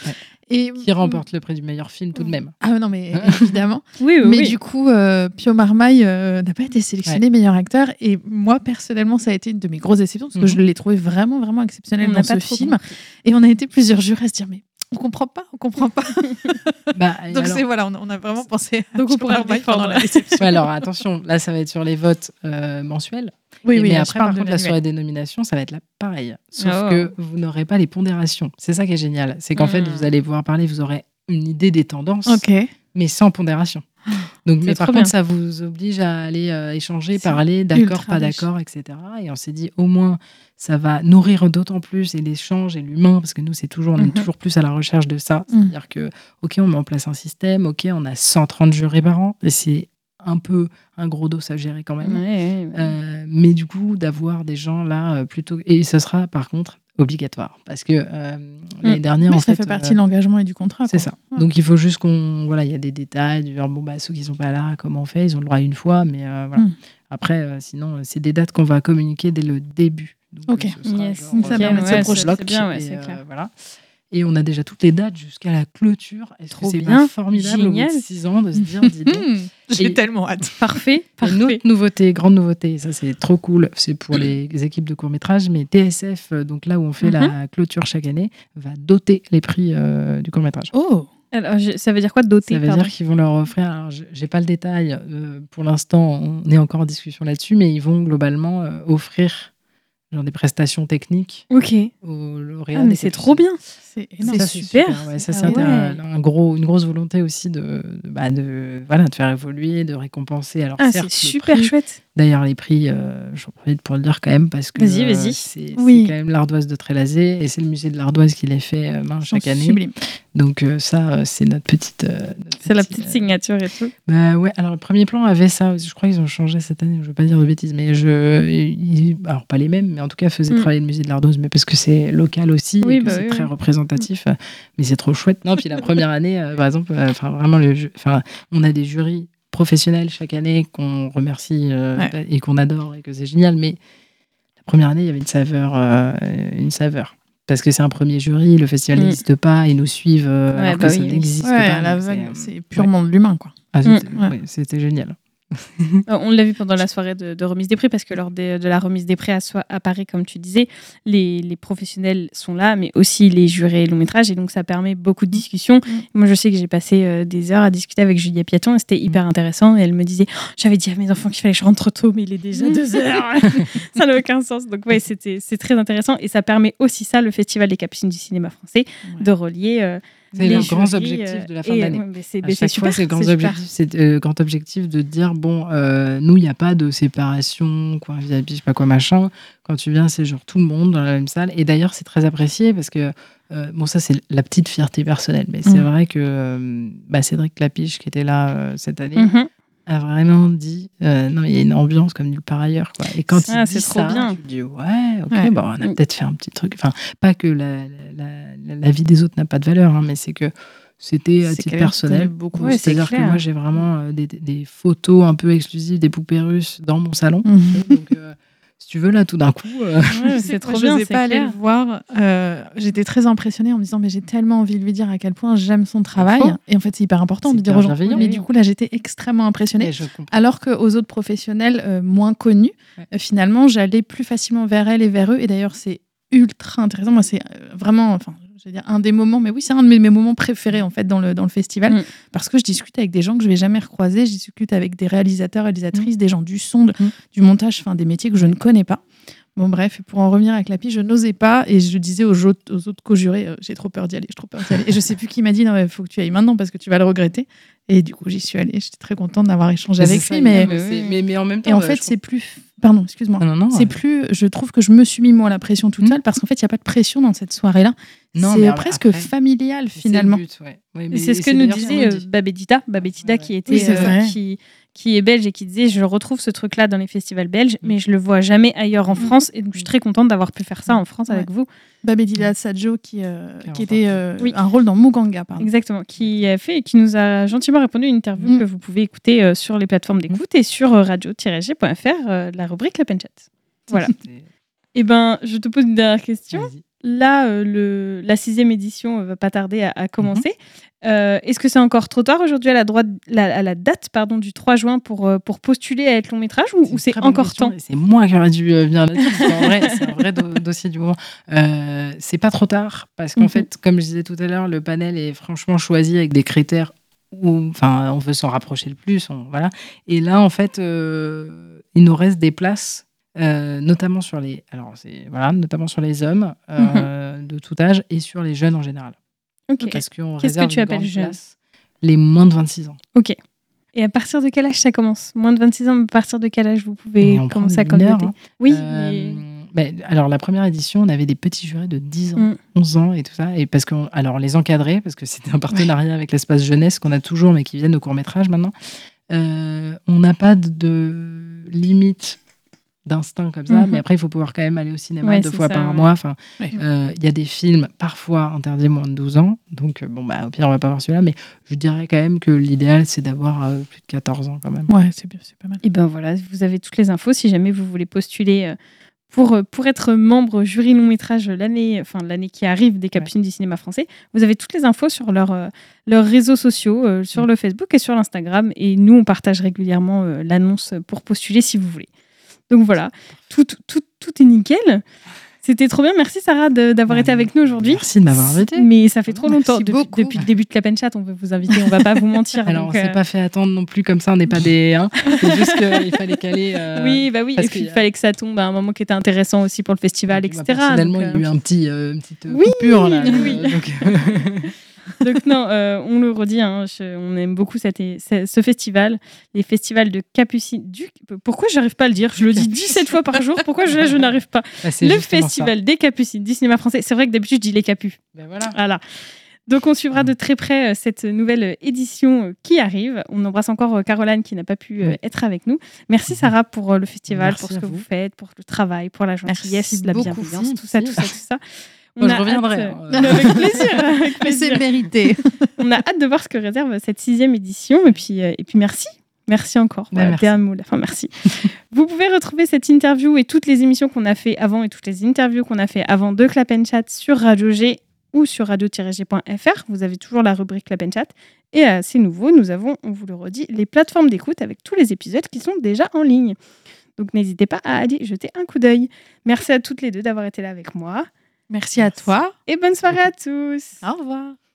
Speaker 3: Et,
Speaker 2: qui remporte le prix du meilleur film tout de même.
Speaker 3: Ah non, mais évidemment.
Speaker 1: Oui, oui,
Speaker 3: mais
Speaker 1: oui.
Speaker 3: du coup, euh, Pio Marmaille euh, n'a pas été sélectionné ouais. meilleur acteur. Et moi, personnellement, ça a été une de mes grosses déceptions parce que mm-hmm. je l'ai trouvé vraiment, vraiment exceptionnel on dans ce film. Compris. Et on a été plusieurs jurés à se dire, mais on comprend pas, on comprend pas. bah, Donc alors, c'est voilà, on a, on a vraiment pensé.
Speaker 1: Donc on pourra le pendant la réception.
Speaker 2: Ouais, alors attention, là ça va être sur les votes euh, mensuels.
Speaker 3: Oui,
Speaker 2: et,
Speaker 3: oui.
Speaker 2: Mais après, par contre, la soirée des nominations, ça va être là pareil. Sauf oh. que vous n'aurez pas les pondérations. C'est ça qui est génial. C'est qu'en mmh. fait, vous allez pouvoir parler, vous aurez une idée des tendances,
Speaker 3: okay.
Speaker 2: mais sans pondération. Donc, mais par contre,
Speaker 1: bien.
Speaker 2: ça vous oblige à aller euh, échanger, c'est parler, d'accord, pas riche. D'accord, et cetera. Et on s'est dit, au moins, ça va nourrir d'autant plus et l'échange et l'humain, parce que nous, c'est toujours, on est mm-hmm. toujours plus à la recherche de ça. Mm. C'est-à-dire que, OK, on met en place un système, OK, on a cent trente jurés par an, et c'est un peu un gros dos à gérer quand même.
Speaker 1: Ouais, ouais, ouais.
Speaker 2: Euh, mais du coup, d'avoir des gens là, euh, plutôt... Et ce sera, par contre, obligatoire. Parce que euh, mmh. l'année dernière,
Speaker 3: mais
Speaker 2: en
Speaker 3: ça
Speaker 2: fait...
Speaker 3: fait partie euh, de l'engagement et du contrat.
Speaker 2: C'est quoi. Ça. Ouais. Donc, il faut juste qu'on... Voilà, il y a des détails, du genre, bon, bah, ceux qui ne sont pas là, comment on fait ? Ils ont le droit à une fois, mais euh, voilà. Mm. Après, euh, sinon, c'est des dates qu'on va communiquer dès le début. Donc,
Speaker 3: ok.
Speaker 2: Ce sera
Speaker 1: yes.
Speaker 2: genre,
Speaker 3: ça permet de se
Speaker 1: projeter. bien, ouais,
Speaker 2: et,
Speaker 1: c'est
Speaker 2: euh,
Speaker 1: clair.
Speaker 2: Voilà. Et on a déjà toutes les dates jusqu'à la clôture. Est-ce
Speaker 1: Trop
Speaker 2: que c'est
Speaker 1: bien.
Speaker 2: Pas formidable
Speaker 1: Génial.
Speaker 2: Au bout de six ans de se dire, dis donc.
Speaker 3: J'ai tellement hâte.
Speaker 1: Parfait. Parfait.
Speaker 2: Une autre nouveauté, grande nouveauté, ça c'est trop cool, c'est pour les équipes de court-métrage, mais T S F, donc là où on fait mm-hmm. la clôture chaque année, va doter les prix euh, du court-métrage.
Speaker 3: Oh.
Speaker 1: Alors, je, ça veut dire quoi doter?
Speaker 2: Ça veut
Speaker 1: pardon.
Speaker 2: dire qu'ils vont leur offrir, alors j'ai pas le détail, euh, pour l'instant on est encore en discussion là-dessus, mais ils vont globalement euh, offrir genre des prestations techniques
Speaker 1: ok.
Speaker 2: aux lauréats.
Speaker 1: Ah, mais c'est trop bien.
Speaker 3: C'est, énorme.
Speaker 1: c'est,
Speaker 2: ça,
Speaker 1: super.
Speaker 2: c'est super. Ouais, ça,
Speaker 1: ah
Speaker 2: c'est
Speaker 1: ouais.
Speaker 2: un, un gros, une grosse volonté aussi de, de, bah, de, voilà, de faire évoluer, de récompenser. Alors,
Speaker 1: ah,
Speaker 2: certes,
Speaker 1: c'est super
Speaker 2: prix,
Speaker 1: chouette.
Speaker 2: D'ailleurs, les prix, euh, j'en profite pour le dire quand même, parce que
Speaker 1: vas-y, vas-y.
Speaker 2: Euh, c'est,
Speaker 3: oui.
Speaker 2: c'est quand même l'Ardoise de Trélazé, et c'est le musée de l'Ardoise qui les fait euh, main chaque année.
Speaker 3: Sublime.
Speaker 2: Donc euh, ça, euh, c'est notre petite... Euh, notre
Speaker 1: c'est petit, la petite
Speaker 2: euh,
Speaker 1: signature et tout.
Speaker 2: Bah ouais, alors le premier plan avait ça aussi. Je crois qu'ils ont changé cette année, je ne veux pas dire de bêtises, mais je... Ils, alors pas les mêmes, mais en tout cas faisaient mm. travailler le musée de l'Ardoise, mais parce que c'est local aussi,
Speaker 1: oui,
Speaker 2: et que
Speaker 1: bah
Speaker 2: c'est
Speaker 1: oui,
Speaker 2: très
Speaker 1: oui.
Speaker 2: représentatif. Mm. Mais c'est trop chouette. Non, puis la première année, euh, par exemple, euh, vraiment, le, on a des jurys professionnels chaque année qu'on remercie euh, ouais. et qu'on adore et que c'est génial, mais la première année, il y avait une saveur, euh, une saveur. Parce que c'est un premier jury, le festival mmh. n'existe pas, ils nous suivent euh,
Speaker 1: ouais,
Speaker 2: alors
Speaker 1: bah
Speaker 2: que
Speaker 1: oui,
Speaker 2: ça n'existe
Speaker 3: ouais,
Speaker 2: pas.
Speaker 3: La vague, c'est, c'est purement ouais. de l'humain, quoi.
Speaker 2: Ah, c'était, mmh, ouais. Ouais, c'était génial.
Speaker 1: On l'a vu pendant la soirée de, de remise des prix, parce que lors de, de la remise des prix à, à Paris, comme tu disais, les, les professionnels sont là, mais aussi les jurés long métrage, et donc ça permet beaucoup de discussions. Mmh. Moi, je sais que j'ai passé euh, des heures à discuter avec Julia Piaton, et c'était hyper mmh. intéressant. Et elle me disait, oh, j'avais dit à mes enfants qu'il fallait que je rentre tôt, mais il est déjà deux heures. Ça n'a aucun sens. Donc ouais, c'était, c'est très intéressant, et ça permet aussi ça, le Festival des Capucines du cinéma français, ouais. de relier... Euh,
Speaker 2: C'est les grands objectifs de la fin
Speaker 1: et,
Speaker 2: d'année.
Speaker 1: Ouais, mais c'est,
Speaker 2: à
Speaker 1: mais
Speaker 2: chaque
Speaker 1: c'est
Speaker 2: fois,
Speaker 1: super,
Speaker 2: c'est le grand
Speaker 1: c'est
Speaker 2: objectif, c'est le grand objectif de dire bon, euh, nous, il n'y a pas de séparation, quoi, V I P, je sais pas quoi, machin. Quand tu viens, c'est genre tout le monde dans la même salle. Et d'ailleurs, c'est très apprécié parce que, euh, bon, ça, c'est la petite fierté personnelle. Mais c'est mmh. vrai que euh, bah, Cédric Lapiche, qui était là euh, cette année, mmh. a vraiment dit euh, non, il y a une ambiance comme nulle part ailleurs, quoi. Et quand ah, il dit ça, bien. Tu dis ouais, ok, ouais. Bon, on a peut-être fait un petit truc. Enfin, pas que la, la, la, la vie des autres n'a pas de valeur, hein, mais c'est que c'était à
Speaker 3: c'est
Speaker 2: titre personnel.
Speaker 3: Beaucoup.
Speaker 2: Ouais, c'est-à-dire que moi, j'ai vraiment euh, des, des photos un peu exclusives des poupées russes dans mon salon.
Speaker 3: Mm-hmm.
Speaker 2: Donc, euh, si tu veux, là, tout d'un coup... Euh...
Speaker 1: Ouais, c'est trop bien,
Speaker 3: je n'osais pas clair. aller le voir. Euh, j'étais très impressionnée en me disant, mais j'ai tellement envie de lui dire à quel point j'aime son travail. Et en fait, c'est hyper important c'est de dire aux gens. Mais oui. du coup, là, j'étais extrêmement impressionnée. Alors qu'aux autres professionnels euh, moins connus, ouais. euh, finalement, j'allais plus facilement vers elle et vers eux. Et d'ailleurs, c'est ultra intéressant. Moi, c'est vraiment... Enfin, je veux dire, un des moments, mais oui, c'est un de mes, mes moments préférés en fait dans le, dans le festival, mm. parce que je discute avec des gens que je vais jamais recroiser, je discute avec des réalisateurs, réalisatrices, mm. des gens du son, de, mm. du montage, enfin des métiers que je ne connais pas. Bon bref, pour en revenir avec Lapi, je n'osais pas et je disais aux autres, aux autres co-jurés, euh, j'ai trop peur d'y aller, j'ai trop peur d'y aller. Et je sais plus qui m'a dit, non, il faut que tu ailles maintenant parce que tu vas le regretter. Et du coup, j'y suis allée. J'étais très contente d'avoir échangé mais avec lui, ça, mais...
Speaker 2: Mais, mais, mais en même temps,
Speaker 3: et en fait, c'est plus pardon, excuse-moi.
Speaker 2: Non, non,
Speaker 3: c'est
Speaker 2: ouais.
Speaker 3: plus, je trouve que je me suis mis moi la pression toute seule mmh. parce qu'en fait, il y a pas de pression dans cette soirée-là.
Speaker 2: Non,
Speaker 3: c'est
Speaker 2: mais
Speaker 3: presque
Speaker 2: après,
Speaker 3: familial finalement.
Speaker 2: C'est, le but, ouais. Ouais, mais
Speaker 1: et c'est ce que nous disait euh, Babetita, Babetita ouais, ouais. qui était
Speaker 3: oui,
Speaker 1: euh, qui qui est belge et qui disait je retrouve ce truc-là dans les festivals belges, mais je le vois jamais ailleurs en France, et donc je suis très contente d'avoir pu faire ça en France ouais. avec vous.
Speaker 3: Babetita Sadjo qui euh, qui, qui était euh, oui. un rôle dans Muganga, pardon.
Speaker 1: Exactement, qui a fait et qui nous a gentiment répondu à une interview mm. que vous pouvez écouter euh, sur les plateformes d'écoute mm. et sur euh, radio tiret g point f r, euh, la rubrique La Penchat. Voilà. Et ben, je te pose une dernière question.
Speaker 2: Vas-y.
Speaker 1: là, euh, le, la sixième édition euh, va pas tarder à, à commencer. Mm-hmm. Euh, est-ce que c'est encore trop tard aujourd'hui à la, droite, la, à la date pardon, du trois juin pour, euh, pour postuler à être long métrage ou c'est, ou c'est encore temps?
Speaker 2: C'est moi qui aurais dû euh, venir là-dessus. C'est un vrai, c'est un vrai do- dossier du moment. Euh, c'est pas trop tard parce qu'en mm-hmm. fait, comme je disais tout à l'heure, le panel est franchement choisi avec des critères où enfin, on veut s'en rapprocher le plus. On, voilà. Et là, en fait, euh, il nous reste des places. Euh, notamment sur les alors c'est voilà notamment sur les hommes euh, mm-hmm. de tout âge et sur les jeunes en général.
Speaker 1: Ok.
Speaker 2: Parce qu'on
Speaker 1: Qu'est-ce que tu appelles jeunes?
Speaker 2: Les moins de vingt-six ans.
Speaker 1: Ok. Et à partir de quel âge ça commence? Moins de vingt-six ans, à partir de quel âge vous pouvez commencer à candidater? Hein. Oui. Euh,
Speaker 2: et... bah, alors la première édition, on avait des petits jurés de dix ans, mm. onze ans et tout ça. Et parce qu'on alors les encadrer parce que c'était un partenariat ouais. avec l'espace jeunesse qu'on a toujours, mais qui viennent au court métrage maintenant. Euh, on n'a pas de, de limite d'instinct comme ça, mm-hmm. mais après il faut pouvoir quand même aller au cinéma ouais, deux fois ça, par ouais. mois. Enfin, il ouais. euh, y a des films parfois interdits moins de douze ans, donc bon bah au pire on va pas voir celui-là, mais je dirais quand même que l'idéal c'est d'avoir euh, plus de quatorze ans quand même.
Speaker 3: Ouais, c'est bien, c'est pas mal.
Speaker 1: Et ben voilà, vous avez toutes les infos si jamais vous voulez postuler euh, pour pour être membre jury long métrage l'année, enfin l'année qui arrive des Capucines ouais. du cinéma français. Vous avez toutes les infos sur leur euh, leurs réseaux sociaux, euh, sur ouais. le Facebook et sur l'Instagram, et nous on partage régulièrement euh, l'annonce pour postuler si vous voulez. Donc voilà, tout, tout, tout est nickel. C'était trop bien. Merci Sarah de, d'avoir ouais, été avec nous aujourd'hui.
Speaker 2: Merci de m'avoir invité.
Speaker 1: Mais ça fait trop Merci longtemps. Depuis, depuis le début de Clap and Chat, on veut vous inviter. On ne va pas vous mentir.
Speaker 2: Alors,
Speaker 1: donc,
Speaker 2: on ne s'est euh... pas fait attendre non plus comme ça. On n'est pas des... Hein. C'est juste qu'il fallait caler... Euh...
Speaker 1: Oui, bah oui. Et puis, il a... fallait que ça tombe à un moment qui était intéressant aussi pour le festival, bah, et cetera.
Speaker 2: Personnellement, donc, euh... il y a eu un petit, euh, une petite oui, coupure. Là,
Speaker 1: oui. Euh, donc... Donc non, euh, on le redit, hein, je, on aime beaucoup cette, ce, ce festival, les festivals de Capucine. Du, pourquoi je n'arrive pas à le dire? Je le dis dix-sept fois par jour. Pourquoi je, je n'arrive pas?
Speaker 2: Bah,
Speaker 1: Le festival ça. des Capucines du cinéma français. C'est vrai que d'habitude je dis les Capus.
Speaker 2: Ben voilà.
Speaker 1: Voilà. Donc on suivra de très près euh, cette nouvelle édition euh, qui arrive. On embrasse encore euh, Caroline qui n'a pas pu euh, être avec nous. Merci Sarah pour euh, le festival,
Speaker 2: Merci
Speaker 1: pour ce que
Speaker 2: vous.
Speaker 1: vous faites, pour le travail, pour la gentillesse, la bienveillance, tout ça, tout ça, tout ça.
Speaker 2: Bon, je reviendrai.
Speaker 1: Hâte, euh, avec plaisir. Avec plaisir.
Speaker 3: C'est mérité.
Speaker 1: On a hâte de voir ce que réserve cette sixième édition. Et puis, euh, et puis merci. Merci encore.
Speaker 2: Voilà, merci.
Speaker 1: Dernier mot. Enfin, merci. Vous pouvez retrouver cette interview et toutes les émissions qu'on a fait avant et toutes les interviews qu'on a fait avant de Clap and Chat sur Radio G ou sur radio tiret g point f r. Vous avez toujours la rubrique Clap and Chat. Et euh, c'est nouveau, nous avons, on vous le redit, les plateformes d'écoute avec tous les épisodes qui sont déjà en ligne. Donc n'hésitez pas à aller jeter un coup d'œil. Merci à toutes les deux d'avoir été là avec moi.
Speaker 3: Merci à toi.
Speaker 1: Et bonne soirée à tous.
Speaker 3: Au revoir.